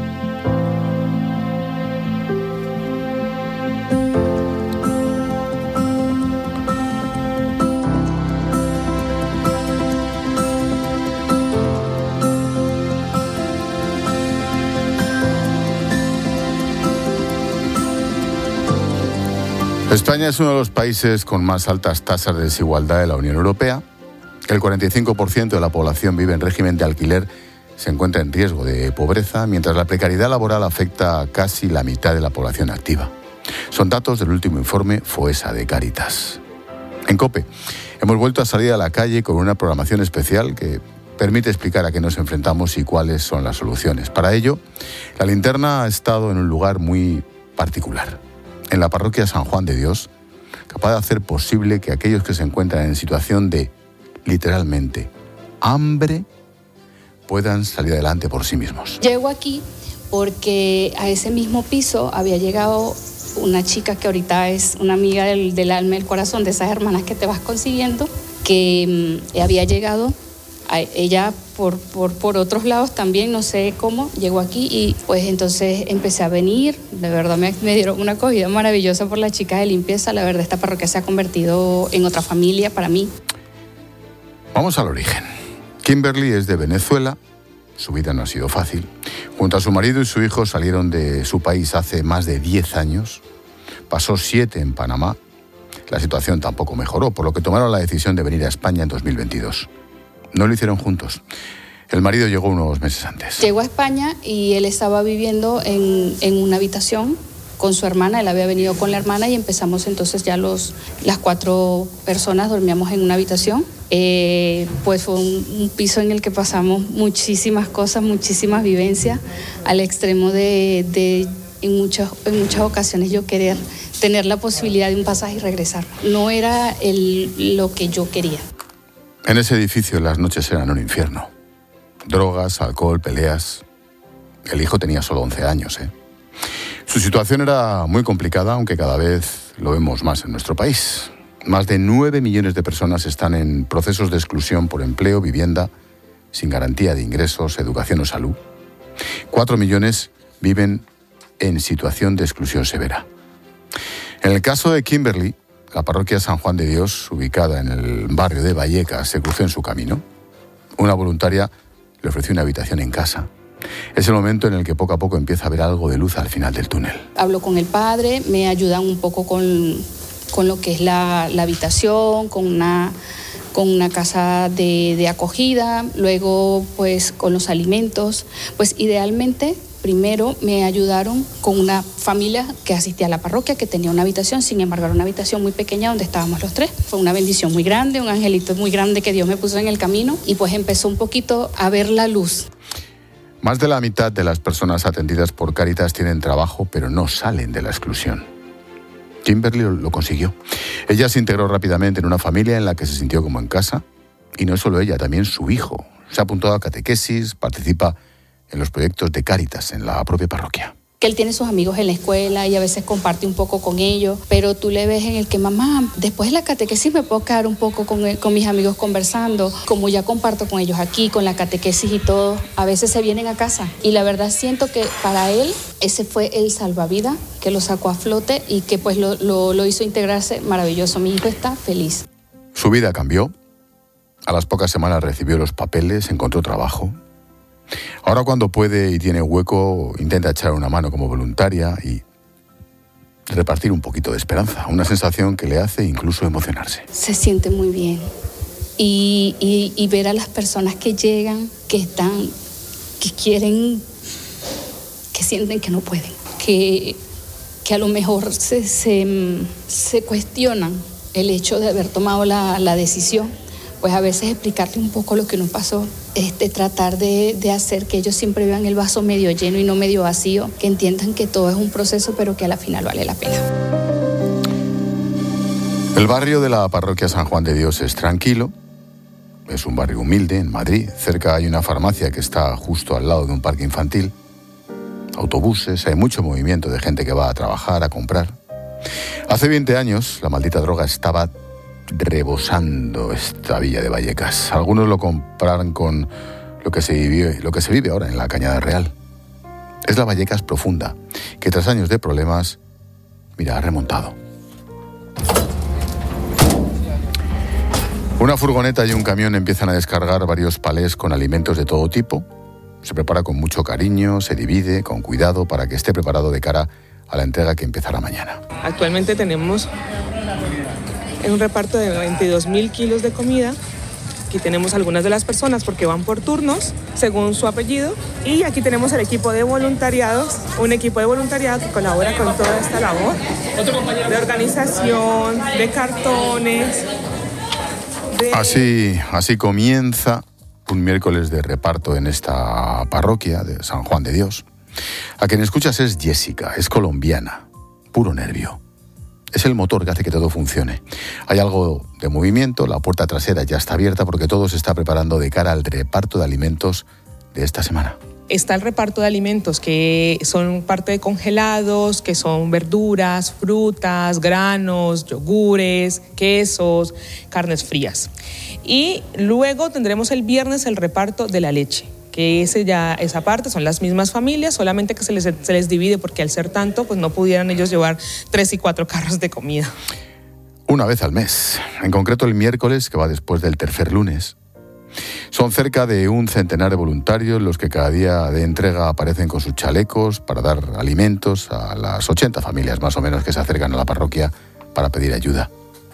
España es uno de los países con más altas tasas de desigualdad de la Unión Europea. El cuarenta y cinco por ciento de la población vive en régimen de alquiler, se encuentra en riesgo de pobreza, mientras la precariedad laboral afecta a casi la mitad de la población activa. Son datos del último informe FOESA de Cáritas. En COPE hemos vuelto a salir a la calle con una programación especial que permite explicar a qué nos enfrentamos y cuáles son las soluciones. Para ello, la linterna ha estado en un lugar muy particular, en la parroquia San Juan de Dios, capaz de hacer posible que aquellos que se encuentran en situación de, literalmente, hambre, puedan salir adelante por sí mismos. Llego aquí porque a ese mismo piso había llegado una chica que ahorita es una amiga del, del alma y el corazón, de esas hermanas que te vas consiguiendo, que um, había llegado, a ella por, por, por otros lados también, no sé cómo, llegó aquí y pues entonces empecé a venir. De verdad me, me dieron una acogida maravillosa por las chicas de limpieza. La verdad, esta parroquia se ha convertido en otra familia para mí. Vamos al origen. Kimberly es de Venezuela. Su vida no ha sido fácil. Junto a su marido y su hijo salieron de su país hace más de diez años. Pasó siete en Panamá. La situación tampoco mejoró, por lo que tomaron la decisión de venir a España en dos mil veintidós. No lo hicieron juntos. El marido llegó unos meses antes. Llegó a España y él estaba viviendo en, en una habitación con su hermana. Él había venido con la hermana y empezamos entonces ya los, las cuatro personas dormíamos en una habitación. Eh, pues fue un, un piso en el que pasamos muchísimas cosas, muchísimas vivencias, al extremo de, de en, muchas, en muchas ocasiones yo querer tener la posibilidad de un pasaje y regresar. No era el, lo que yo quería. En ese edificio las noches eran un infierno. Drogas, alcohol, peleas. El hijo tenía solo once años, ¿eh? Su situación era muy complicada, aunque cada vez lo vemos más en nuestro país. Más de nueve millones de personas están en procesos de exclusión por empleo, vivienda, sin garantía de ingresos, educación o salud. Cuatro millones viven en situación de exclusión severa. En el caso de Kimberly, la parroquia San Juan de Dios, ubicada en el barrio de Vallecas, se cruzó en su camino. Una voluntaria le ofreció una habitación en casa. Es el momento en el que poco a poco empieza a ver algo de luz al final del túnel. Hablo con el padre, me ayudan un poco con, con lo que es la, la habitación, con una, con una casa de, de acogida, luego pues con los alimentos. Pues idealmente, primero me ayudaron con una familia que asistía a la parroquia, que tenía una habitación, sin embargo era una habitación muy pequeña donde estábamos los tres. Fue una bendición muy grande, un angelito muy grande que Dios me puso en el camino y pues empezó un poquito a ver la luz. Más de la mitad de las personas atendidas por Cáritas tienen trabajo, pero no salen de la exclusión. Kimberly lo consiguió. Ella se integró rápidamente en una familia en la que se sintió como en casa, y no solo ella, también su hijo. Se ha apuntado a catequesis, participa en los proyectos de Cáritas en la propia parroquia. Que él tiene sus amigos en la escuela y a veces comparte un poco con ellos, pero tú le ves en el que, mamá, después de la catequesis me puedo quedar un poco con, el, con mis amigos conversando, como ya comparto con ellos aquí, con la catequesis y todo, a veces se vienen a casa. Y la verdad siento que para él ese fue el salvavidas que lo sacó a flote y que pues lo, lo, lo hizo integrarse maravilloso. Mi hijo está feliz. Su vida cambió. A las pocas semanas recibió los papeles, encontró trabajo. Ahora cuando puede y tiene hueco, intenta echar una mano como voluntaria y repartir un poquito de esperanza, una sensación que le hace incluso emocionarse. Se siente muy bien y, y, y ver a las personas que llegan, que están, que quieren, que sienten que no pueden, que, que a lo mejor se, se, se cuestionan el hecho de haber tomado la, la decisión. Pues a veces explicarte un poco lo que nos pasó, este, tratar de, de hacer que ellos siempre vean el vaso medio lleno y no medio vacío, que entiendan que todo es un proceso, pero que a la final vale la pena. El barrio de la parroquia San Juan de Dios es tranquilo, es un barrio humilde en Madrid. Cerca hay una farmacia que está justo al lado de un parque infantil, autobuses, hay mucho movimiento de gente que va a trabajar, a comprar. Hace veinte años la maldita droga estaba rebosando esta villa de Vallecas. Algunos lo comparan con lo que se vive, lo que se vive ahora en la Cañada Real. Es la Vallecas profunda, que tras años de problemas, mira, ha remontado. Una furgoneta y un camión empiezan a descargar varios palés con alimentos de todo tipo. Se prepara con mucho cariño, se divide con cuidado para que esté preparado de cara a la entrega que empezará mañana. Actualmente tenemos un reparto de veintidós mil kilos de comida. Aquí tenemos algunas de las personas porque van por turnos, según su apellido. Y aquí tenemos el equipo de voluntariados, un equipo de voluntariado que colabora con toda esta labor de organización, de cartones. De... Así, así comienza un miércoles de reparto en esta parroquia de San Juan de Dios. A quien escuchas es Jessica, es colombiana, puro nervio. Es el motor que hace que todo funcione. Hay algo de movimiento, la puerta trasera ya está abierta porque todo se está preparando de cara al reparto de alimentos de esta semana. Está el reparto de alimentos que son parte de congelados, que son verduras, frutas, granos, yogures, quesos, carnes frías. Y luego tendremos el viernes el reparto de la leche, que ese ya, esa parte son las mismas familias, solamente que se les, se les divide porque al ser tanto, pues no pudieran ellos llevar tres y cuatro carros de comida. Una vez al mes, en concreto el miércoles, que va después del tercer lunes. Son cerca de un centenar de voluntarios los que cada día de entrega aparecen con sus chalecos para dar alimentos a las ochenta familias más o menos que se acercan a la parroquia para pedir ayuda.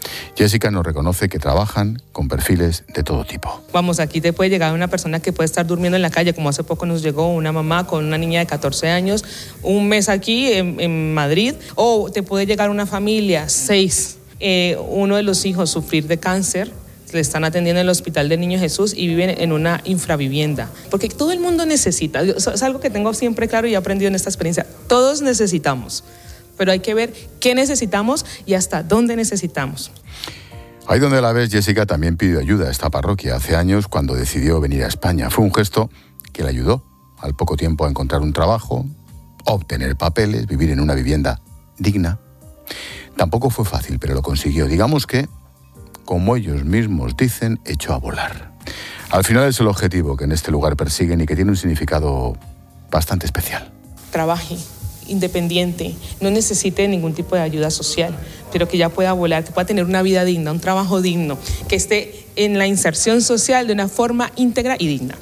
Jessica nos reconoce que trabajan con perfiles de todo tipo. Vamos, aquí te puede llegar una persona que puede estar durmiendo en la calle, como hace poco nos llegó una mamá con una niña de catorce años, un mes aquí en, en Madrid, o te puede llegar una familia, seis, eh, uno de los hijos sufrir de cáncer, le están atendiendo en el Hospital del Niño Jesús y viven en una infravivienda. Porque todo el mundo necesita, es algo que tengo siempre claro y he aprendido en esta experiencia, todos necesitamos, pero hay que ver qué necesitamos y hasta dónde necesitamos. Ahí donde la ves, Jessica también pidió ayuda a esta parroquia hace años cuando decidió venir a España. Fue un gesto que le ayudó al poco tiempo a encontrar un trabajo, obtener papeles, vivir en una vivienda digna. Tampoco fue fácil, pero lo consiguió. Digamos que, como ellos mismos dicen, echó a volar. Al final es el objetivo que en este lugar persiguen y que tiene un significado bastante especial. Trabaje, independiente, no necesite ningún tipo de ayuda social, pero que ya pueda volar, que pueda tener una vida digna, un trabajo digno, que esté en la inserción social de una forma íntegra y digna.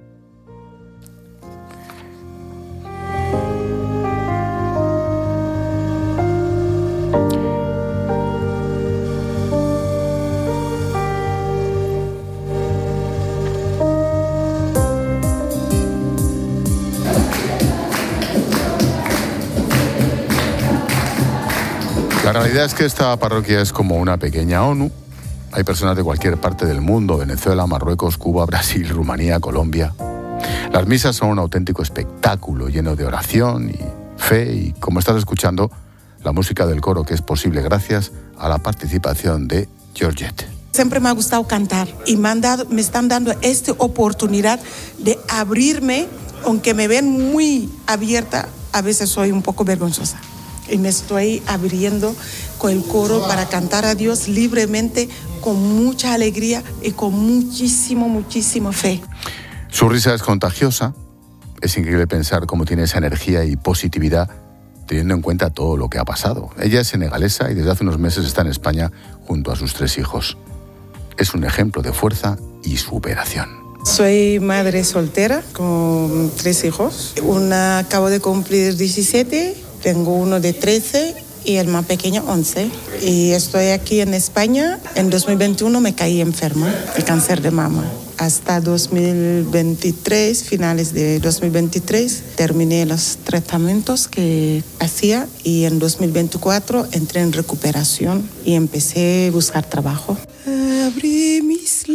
La realidad es que esta parroquia es como una pequeña ONU. Hay personas de cualquier parte del mundo: Venezuela, Marruecos, Cuba, Brasil, Rumanía, Colombia. Las misas son un auténtico espectáculo lleno de oración y fe y, como estás escuchando, la música del coro, que es posible gracias a la participación de Georgette. Siempre me ha gustado cantar y me, han dado, me están dando esta oportunidad de abrirme, aunque me ven muy abierta, a veces soy un poco vergonzosa. Y me estoy abriendo con el coro para cantar a Dios libremente, con mucha alegría y con muchísimo, muchísimo fe. Su risa es contagiosa. Es increíble pensar cómo tiene esa energía y positividad teniendo en cuenta todo lo que ha pasado. Ella es senegalesa y desde hace unos meses está en España junto a sus tres hijos. Es un ejemplo de fuerza y superación. Soy madre soltera con tres hijos. Una acabo de cumplir diecisiete. Tengo uno de trece y el más pequeño once. Y estoy aquí en España. En dos mil veintiuno me caí enferma de cáncer de mama. Hasta dos mil veintitrés, finales de dos mil veintitrés, terminé los tratamientos que hacía y en dos mil veinticuatro entré en recuperación y empecé a buscar trabajo. Abrí mis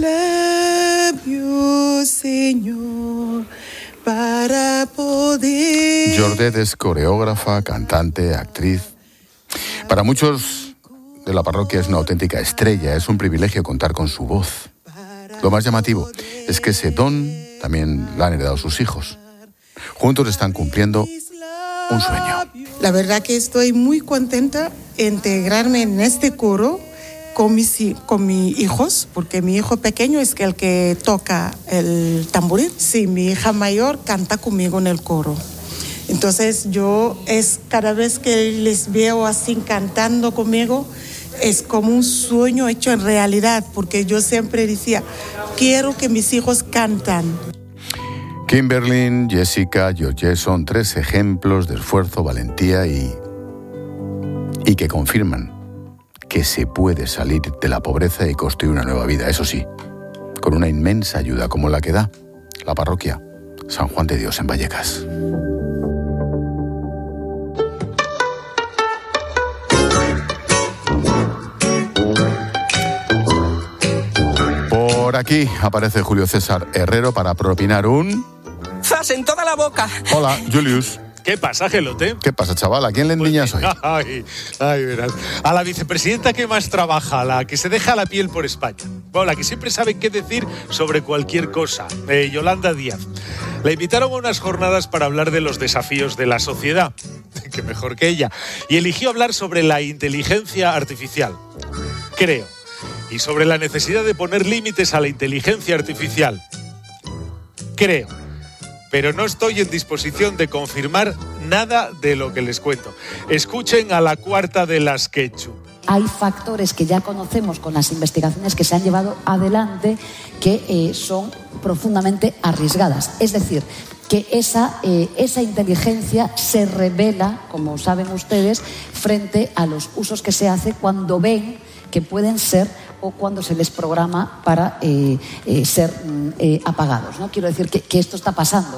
labios, Señor, para poder... Georgette es coreógrafa, cantante, actriz. Para muchos de la parroquia es una auténtica estrella. Es un privilegio contar con su voz. Lo más llamativo es que ese don también lo han heredado sus hijos. Juntos están cumpliendo un sueño. La verdad que estoy muy contenta de integrarme en este coro con mis, con mis hijos, porque mi hijo pequeño es el que toca el tamboril. Sí, mi hija mayor canta conmigo en el coro. Entonces yo es cada vez que les veo así cantando conmigo, es como un sueño hecho en realidad, porque yo siempre decía, quiero que mis hijos cantan. Kimberly, Jessica, Georgette son tres ejemplos de esfuerzo, valentía y, y que confirman que se puede salir de la pobreza y construir una nueva vida, eso sí, con una inmensa ayuda como la que da la parroquia San Juan de Dios en Vallecas. Por aquí aparece Julio César Herrero para propinar un... ¡Zas en toda la boca! Hola, Julius. ¿Qué pasa, Gelote? ¿Qué pasa, chaval? ¿A quién le endiñas hoy? Ay, ay, verás. A la vicepresidenta que más trabaja, la que se deja la piel por España. Bueno, la que siempre sabe qué decir sobre cualquier cosa. Eh, Yolanda Díaz. La invitaron a unas jornadas para hablar de los desafíos de la sociedad. Qué mejor que ella. Y eligió hablar sobre la inteligencia artificial. Creo. Y sobre la necesidad de poner límites a la inteligencia artificial. Creo. Pero no estoy en disposición de confirmar nada de lo que les cuento. Escuchen a la cuarta de las Quechu. Hay factores que ya conocemos con las investigaciones que se han llevado adelante que eh, son profundamente arriesgadas. Es decir, que esa, eh, esa inteligencia se revela, como saben ustedes, frente a los usos que se hace cuando ven que pueden ser o cuando se les programa para eh, eh, ser eh, apagados, ¿no? Quiero decir que, que esto está pasando.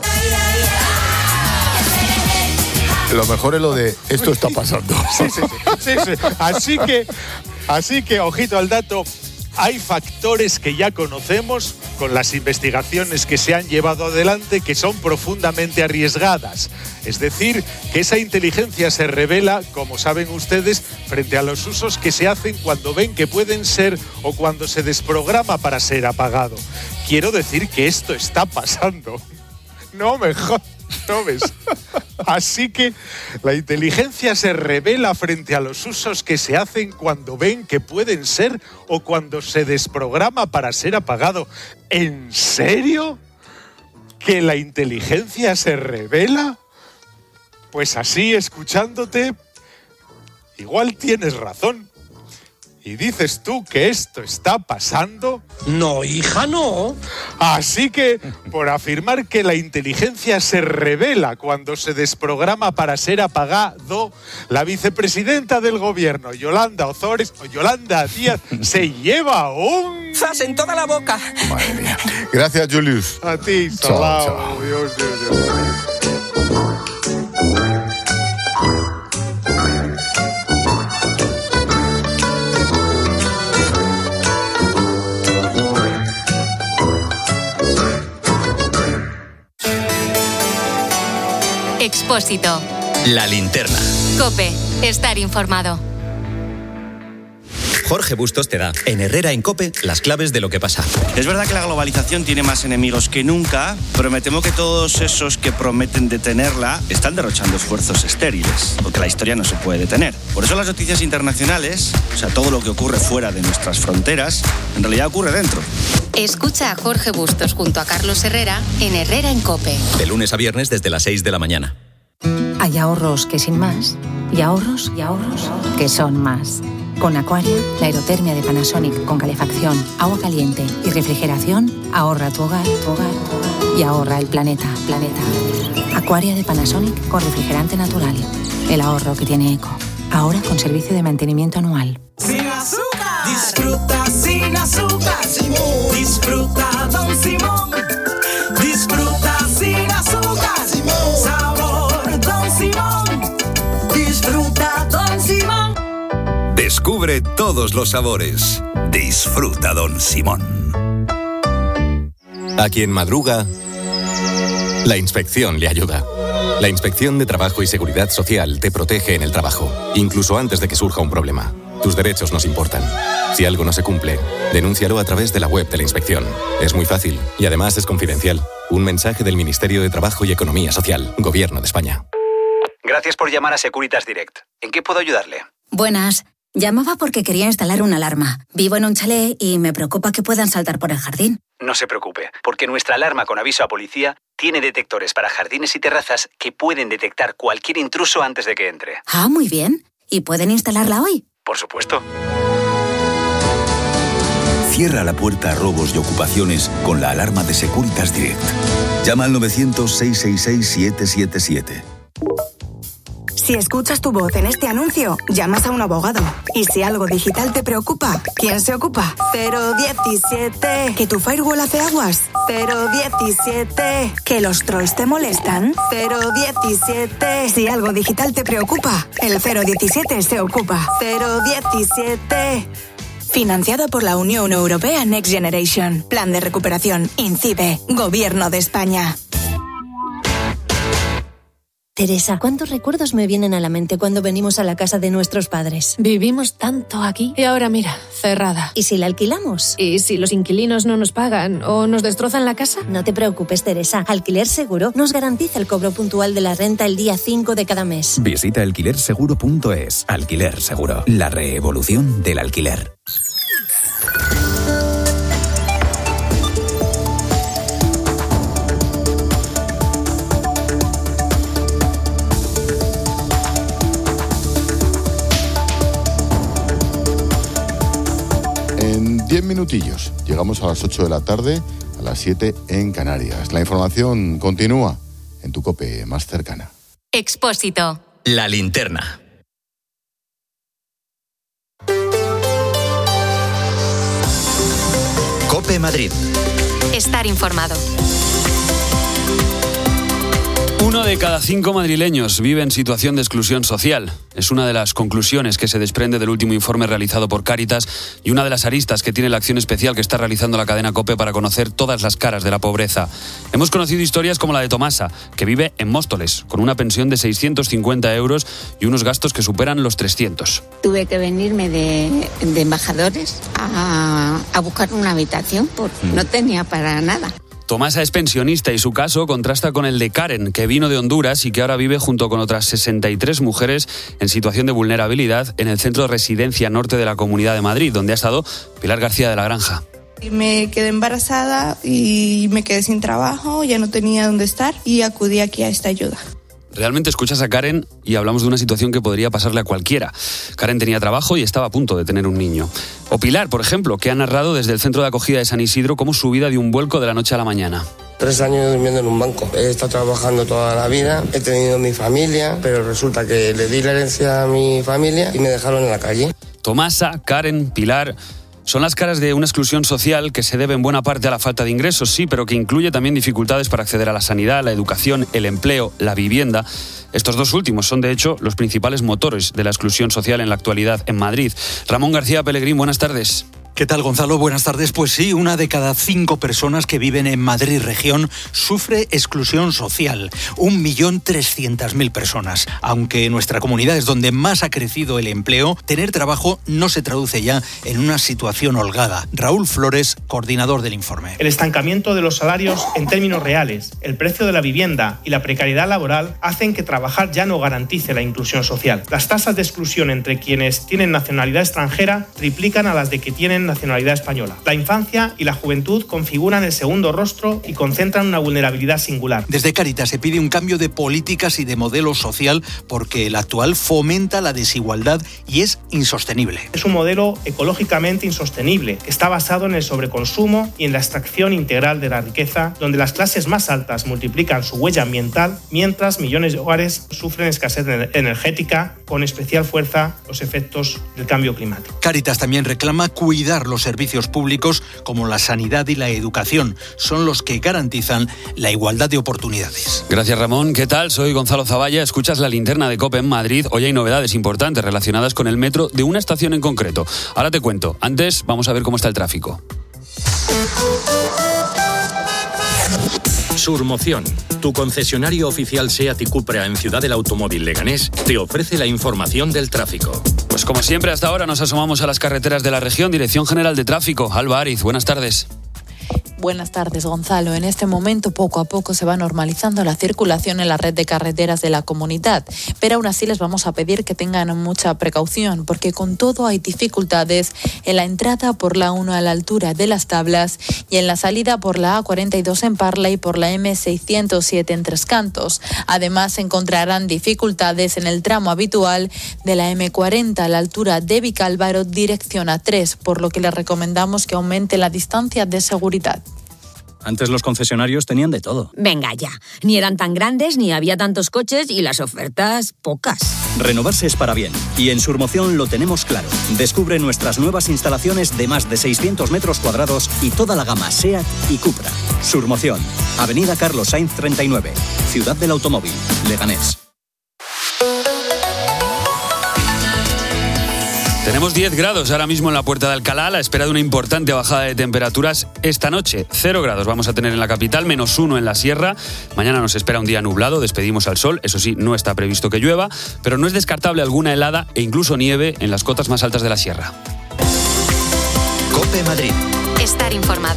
Lo mejor es lo de esto está pasando. Sí, sí, sí, sí, sí. Así que, así que, ojito al dato, hay factores que ya conocemos con las investigaciones que se han llevado adelante que son profundamente arriesgadas. Es decir, que esa inteligencia se revela, como saben ustedes, frente a los usos que se hacen cuando ven que pueden ser o cuando se desprograma para ser apagado. Quiero decir que esto está pasando. No me jodas. ¿No ves? Así que la inteligencia se revela frente a los usos que se hacen cuando ven que pueden ser o cuando se desprograma para ser apagado. ¿En serio? ¿Que la inteligencia se revela? Pues así, escuchándote, igual tienes razón. ¿Y dices tú que esto está pasando? No, hija, no. Así que, por afirmar que la inteligencia se revela cuando se desprograma para ser apagado, la vicepresidenta del gobierno, Yolanda Ozores, o Yolanda Díaz, se lleva un... ¡Zas en toda la boca! Madre mía. Gracias, Julius. A ti, Chao, Salao. chao. Dios, Dios, Dios. Expósito. La linterna. COPE. Estar informado. Jorge Bustos te da, en Herrera en COPE, las claves de lo que pasa. Es verdad que la globalización tiene más enemigos que nunca, pero me temo que todos esos que prometen detenerla están derrochando esfuerzos estériles, porque la historia no se puede detener. Por eso las noticias internacionales, o sea, todo lo que ocurre fuera de nuestras fronteras, en realidad ocurre dentro. Escucha a Jorge Bustos junto a Carlos Herrera en Herrera en COPE. De lunes a viernes desde las seis de la mañana. Hay ahorros que sin más, y ahorros y ahorros que son más. Con Aquaria, la aerotermia de Panasonic con calefacción, agua caliente y refrigeración ahorra tu hogar, tu hogar, tu hogar y ahorra el planeta, planeta. Aquaria de Panasonic con refrigerante natural. El ahorro que tiene eco. Ahora con servicio de mantenimiento anual. Sin azúcar. Disfruta sin azúcar. Disfruta Don Simón. Disfruta sin azúcar. Sabor Don Simón. Disfruta Don Simón. Descubre todos los sabores. Disfruta Don Simón. A quien madruga, la inspección le ayuda. La Inspección de Trabajo y Seguridad Social te protege en el trabajo, incluso antes de que surja un problema. Tus derechos nos importan. Si algo no se cumple, denúncialo a través de la web de la inspección. Es muy fácil y además es confidencial. Un mensaje del Ministerio de Trabajo y Economía Social, Gobierno de España. Gracias por llamar a Securitas Direct. ¿En qué puedo ayudarle? Buenas. Llamaba porque quería instalar una alarma. Vivo en un chalet y me preocupa que puedan saltar por el jardín. No se preocupe, porque nuestra alarma con aviso a policía tiene detectores para jardines y terrazas que pueden detectar cualquier intruso antes de que entre. Ah, muy bien. ¿Y pueden instalarla hoy? Por supuesto. Cierra la puerta a robos y ocupaciones con la alarma de Securitas Direct. Llama al novecientos, seiscientos sesenta y seis, setecientos setenta y siete. Si escuchas tu voz en este anuncio, llamas a un abogado. Y si algo digital te preocupa, ¿quién se ocupa? cero diecisiete. ¿Que tu firewall hace aguas? cero diecisiete. ¿Que los trolls te molestan? cero diecisiete. Si algo digital te preocupa, el cero diecisiete se ocupa. cero diecisiete. Financiado por la Unión Europea Next Generation. Plan de recuperación. INCIBE. Gobierno de España. Teresa, ¿cuántos recuerdos me vienen a la mente cuando venimos a la casa de nuestros padres? Vivimos tanto aquí y ahora mira, cerrada. ¿Y si la alquilamos? ¿Y si los inquilinos no nos pagan o nos destrozan la casa? No te preocupes, Teresa. Alquiler Seguro nos garantiza el cobro puntual de la renta el día cinco de cada mes. Visita alquiler seguro punto es. Alquiler Seguro, la reevolución del alquiler. En diez minutillos llegamos a las ocho de la tarde, a las siete en Canarias. La información continúa en tu COPE más cercana. Expósito. La linterna. COPE Madrid. Estar informado. Uno de cada cinco madrileños vive en situación de exclusión social. Es una de las conclusiones que se desprende del último informe realizado por Cáritas y una de las aristas que tiene la acción especial que está realizando la cadena COPE para conocer todas las caras de la pobreza. Hemos conocido historias como la de Tomasa, que vive en Móstoles, con una pensión de seiscientos cincuenta euros y unos gastos que superan los trescientos. Tuve que venirme de, de embajadores a, a buscar una habitación porque mm. no tenía para nada. Tomasa es pensionista y su caso contrasta con el de Karen, que vino de Honduras y que ahora vive junto con otras sesenta y tres mujeres en situación de vulnerabilidad en el centro de residencia norte de la Comunidad de Madrid, donde ha estado Pilar García de la Granja. Me quedé embarazada y me quedé sin trabajo, ya no tenía dónde estar y acudí aquí a esta ayuda. Realmente escuchas a Karen y hablamos de una situación que podría pasarle a cualquiera. Karen tenía trabajo y estaba a punto de tener un niño. O Pilar, por ejemplo, que ha narrado desde el centro de acogida de San Isidro cómo su vida dio un vuelco de la noche a la mañana. Tres años durmiendo en un banco. He estado trabajando toda la vida, he tenido mi familia, pero resulta que le di la herencia a mi familia y me dejaron en la calle. Tomasa, Karen, Pilar... son las caras de una exclusión social que se debe en buena parte a la falta de ingresos, sí, pero que incluye también dificultades para acceder a la sanidad, la educación, el empleo, la vivienda. Estos dos últimos son, de hecho, los principales motores de la exclusión social en la actualidad en Madrid. Ramón García Pellegrín, buenas tardes. ¿Qué tal, Gonzalo? Buenas tardes. Pues sí, una de cada cinco personas que viven en Madrid región sufre exclusión social. Un millón trescientas mil personas. Aunque en nuestra comunidad es donde más ha crecido el empleo, tener trabajo no se traduce ya en una situación holgada. Raúl Flores, coordinador del informe. El estancamiento de los salarios en términos reales, el precio de la vivienda y la precariedad laboral hacen que trabajar ya no garantice la inclusión social. Las tasas de exclusión entre quienes tienen nacionalidad extranjera triplican a las de que tienen nacionalidad española. La infancia y la juventud configuran el segundo rostro y concentran una vulnerabilidad singular. Desde Cáritas se pide un cambio de políticas y de modelo social porque el actual fomenta la desigualdad y es insostenible. Es un modelo ecológicamente insostenible que está basado en el sobreconsumo y en la extracción integral de la riqueza, donde las clases más altas multiplican su huella ambiental, mientras millones de hogares sufren escasez energética, con especial fuerza los efectos del cambio climático. Cáritas también reclama cuidar los servicios públicos como la sanidad y la educación. Son los que garantizan la igualdad de oportunidades. Gracias, Ramón. ¿Qué tal? Soy Gonzalo Zavalla. Escuchas la linterna de COPE en Madrid. Hoy hay novedades importantes relacionadas con el metro de una estación en concreto. Ahora te cuento. Antes, vamos a ver cómo está el tráfico. Surmoción, tu concesionario oficial SEAT y Cupra en Ciudad del Automóvil Leganés, te ofrece la información del tráfico. Pues como siempre, hasta ahora nos asomamos a las carreteras de la región. Dirección General de Tráfico, Alba Ariz, buenas tardes. Buenas tardes, Gonzalo. En este momento, poco a poco, se va normalizando la circulación en la red de carreteras de la comunidad, pero aún así les vamos a pedir que tengan mucha precaución, porque con todo hay dificultades en la entrada por la uno a la altura de Las Tablas y en la salida por la A cuarenta y dos en Parla y por la eme seiscientos siete en Tres Cantos. Además, encontrarán dificultades en el tramo habitual de la eme cuarenta a la altura de Vicálvaro, dirección A tres, por lo que les recomendamos que aumente la distancia de seguridad. Antes los concesionarios tenían de todo. Venga ya, ni eran tan grandes, ni había tantos coches y las ofertas pocas. Renovarse es para bien y en Surmoción lo tenemos claro. Descubre nuestras nuevas instalaciones de más de seiscientos metros cuadrados y toda la gama SEAT y Cupra. Surmoción, Avenida Carlos Sainz treinta y nueve, Ciudad del Automóvil, Leganés. Tenemos diez grados ahora mismo en la Puerta de Alcalá, a la espera de una importante bajada de temperaturas esta noche. Cero grados vamos a tener en la capital, menos uno en la sierra. Mañana nos espera un día nublado, despedimos al sol. Eso sí, no está previsto que llueva, pero no es descartable alguna helada e incluso nieve en las cotas más altas de la sierra. COPE Madrid. Estar informado.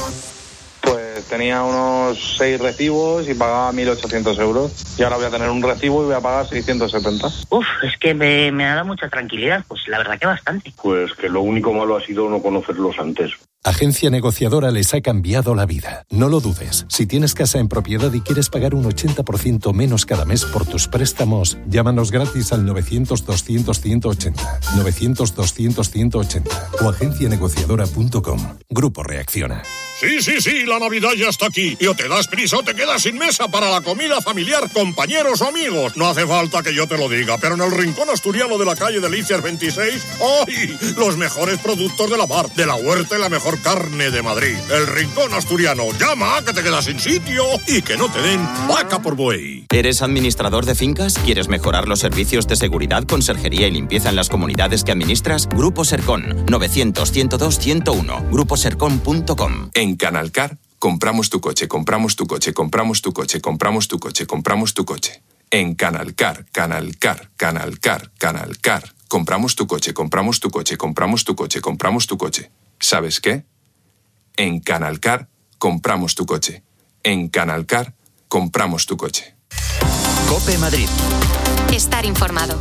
Tenía unos seis recibos y pagaba mil ochocientos euros. Y ahora voy a tener un recibo y voy a pagar seiscientos setenta. Uf, es que me, me ha dado mucha tranquilidad. Pues la verdad que bastante. Pues que lo único malo ha sido no conocerlos antes. Agencia Negociadora les ha cambiado la vida. No lo dudes. Si tienes casa en propiedad y quieres pagar un ochenta por ciento menos cada mes por tus préstamos, llámanos gratis al novecientos doscientos ciento ochenta, novecientos doscientos ciento ochenta o agencia negociadora punto com. Grupo Reacciona. Sí, sí, sí, la Navidad ya está aquí. Y o te das prisa o te quedas sin mesa para la comida familiar, compañeros o amigos. No hace falta que yo te lo diga, pero en el rincón asturiano de la calle Delicias veintiséis, ¡ay! Los mejores productos de la mar, de la huerta y la mejor mejor carne de Madrid. El Rincón Asturiano. Llama, que te quedas sin sitio y que no te den vaca por buey. ¿Eres administrador de fincas? ¿Quieres mejorar los servicios de seguridad, conserjería y limpieza en las comunidades que administras? Grupo Sercon. novecientos, ciento dos, ciento uno. grupo sercon punto com. En Canalcar, compramos tu coche, compramos tu coche, compramos tu coche, compramos tu coche, compramos tu coche. En Canalcar, Canalcar, Canalcar, Canalcar. Compramos tu coche, compramos tu coche, compramos tu coche, compramos tu coche. ¿Sabes qué? En Canalcar, compramos tu coche. En Canalcar, compramos tu coche. COPE Madrid. Estar informado.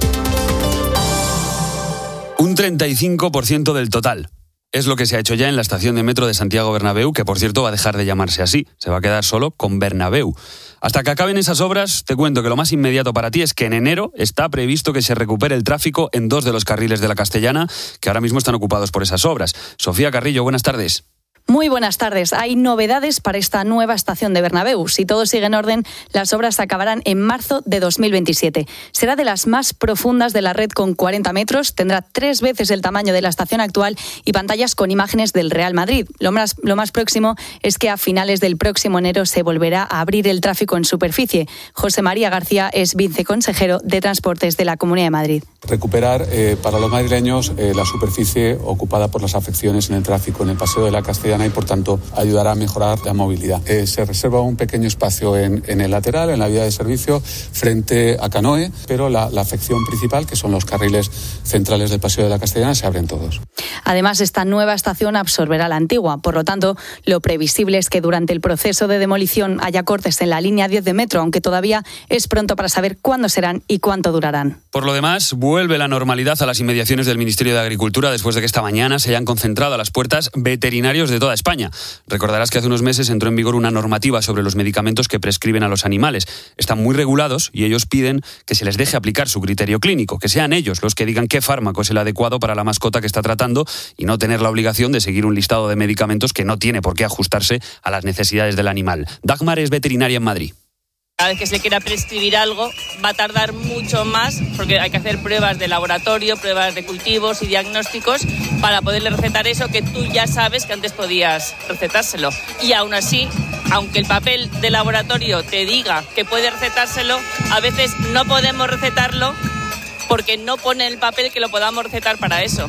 Un treinta y cinco por ciento del total. Es lo que se ha hecho ya en la estación de metro de Santiago Bernabéu, que por cierto va a dejar de llamarse así. Se va a quedar solo con Bernabéu. Hasta que acaben esas obras, te cuento que lo más inmediato para ti es que en enero está previsto que se recupere el tráfico en dos de los carriles de la Castellana, que ahora mismo están ocupados por esas obras. Sofía Carrillo, buenas tardes. Muy buenas tardes. Hay novedades para esta nueva estación de Bernabéu. Si todo sigue en orden, las obras acabarán en marzo de dos mil veintisiete. Será de las más profundas de la red con cuarenta metros, tendrá tres veces el tamaño de la estación actual y pantallas con imágenes del Real Madrid. Lo más, lo más próximo es que a finales del próximo enero se volverá a abrir el tráfico en superficie. José María García es viceconsejero de Transportes de la Comunidad de Madrid. Recuperar eh, para los madrileños eh, la superficie ocupada por las afecciones en el tráfico en el Paseo de la Castellana y, por tanto, ayudará a mejorar la movilidad. Eh, se reserva un pequeño espacio en, en el lateral, en la vía de servicio, frente a Canoe, pero la, la afección principal, que son los carriles centrales del Paseo de la Castellana, se abren todos. Además, esta nueva estación absorberá la antigua. Por lo tanto, lo previsible es que durante el proceso de demolición haya cortes en la línea diez de metro, aunque todavía es pronto para saber cuándo serán y cuánto durarán. Por lo demás, vuelve la normalidad a las inmediaciones del Ministerio de Agricultura después de que esta mañana se hayan concentrado a las puertas veterinarios de toda España. Recordarás que hace unos meses entró en vigor una normativa sobre los medicamentos que prescriben a los animales. Están muy regulados y ellos piden que se les deje aplicar su criterio clínico, que sean ellos los que digan qué fármaco es el adecuado para la mascota que está tratando y no tener la obligación de seguir un listado de medicamentos que no tiene por qué ajustarse a las necesidades del animal. Dagmar es veterinaria en Madrid. Cada vez que se quiera prescribir algo va a tardar mucho más porque hay que hacer pruebas de laboratorio, pruebas de cultivos y diagnósticos para poderle recetar eso que tú ya sabes que antes podías recetárselo. Y aún así, aunque el papel de laboratorio te diga que puede recetárselo, a veces no podemos recetarlo porque no pone el papel que lo podamos recetar para eso.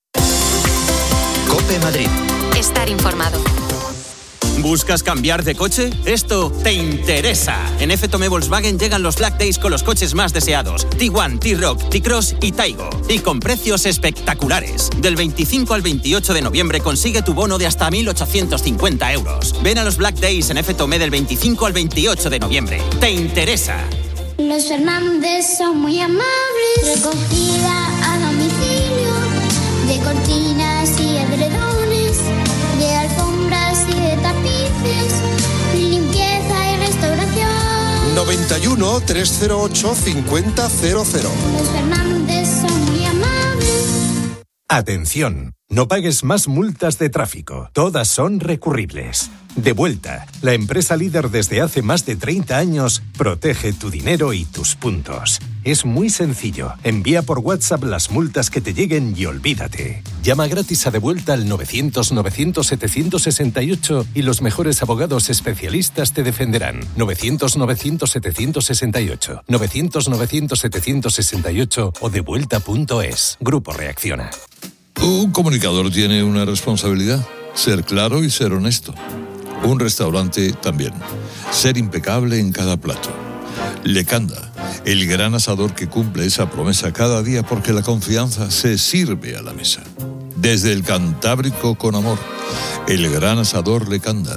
COPE Madrid. Estar informado. ¿Buscas cambiar de coche? Esto te interesa. En F T O M Volkswagen llegan los Black Days con los coches más deseados. Tiguan, T-Roc, T-Cross y Taigo. Y con precios espectaculares. Del veinticinco al veintiocho de noviembre consigue tu bono de hasta mil ochocientos cincuenta euros. Ven a los Black Days en F T O M del veinticinco al veintiocho de noviembre. ¿Te interesa? Los Fernández son muy amables. Recogida a domicilio de cortinas y edredones, de alfombras y de tapices, limpieza y restauración. noventa y uno, trescientos ocho, cincuenta cero cero. Los Fernández son muy amables. Atención, no pagues más multas de tráfico. Todas son recurribles. Devuelta, la empresa líder desde hace más de treinta años, protege tu dinero y tus puntos. Es muy sencillo. Envía por WhatsApp las multas que te lleguen y olvídate. Llama gratis a Devuelta al novecientos, novecientos, setecientos sesenta y ocho y los mejores abogados especialistas te defenderán. novecientos, novecientos, setecientos sesenta y ocho. novecientos, novecientos, setecientos sesenta y ocho o devuelta punto es. Grupo Reacciona. Un comunicador tiene una responsabilidad: ser claro y ser honesto. Un restaurante también. Ser impecable en cada plato. Lecanda, el gran asador que cumple esa promesa cada día porque la confianza se sirve a la mesa. Desde el Cantábrico con amor, el gran asador Lecanda.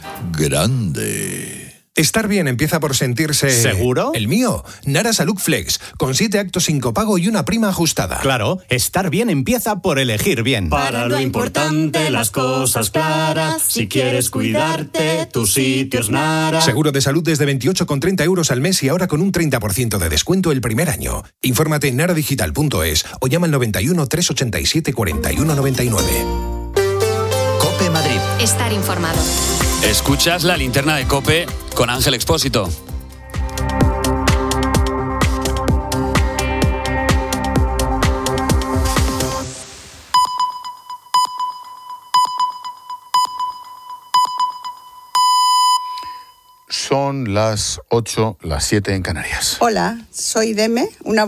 Grande. Estar bien empieza por sentirse... ¿Seguro? El mío, Nara Salud Flex, con siete actos sin copago y una prima ajustada. Claro, estar bien empieza por elegir bien. Para lo importante, las cosas claras. Si quieres cuidarte, tu sitio es Nara. Seguro de salud desde veintiocho con treinta euros al mes y ahora con un treinta por ciento de descuento el primer año. Infórmate en naradigital punto es o llama al noventa y uno, trescientos ochenta y siete, cuarenta y uno noventa y nueve. COPE Madrid. Estar informado. Escuchas la linterna de COPE con Ángel Expósito. Son las ocho, las siete en Canarias. Hola, soy Deme, una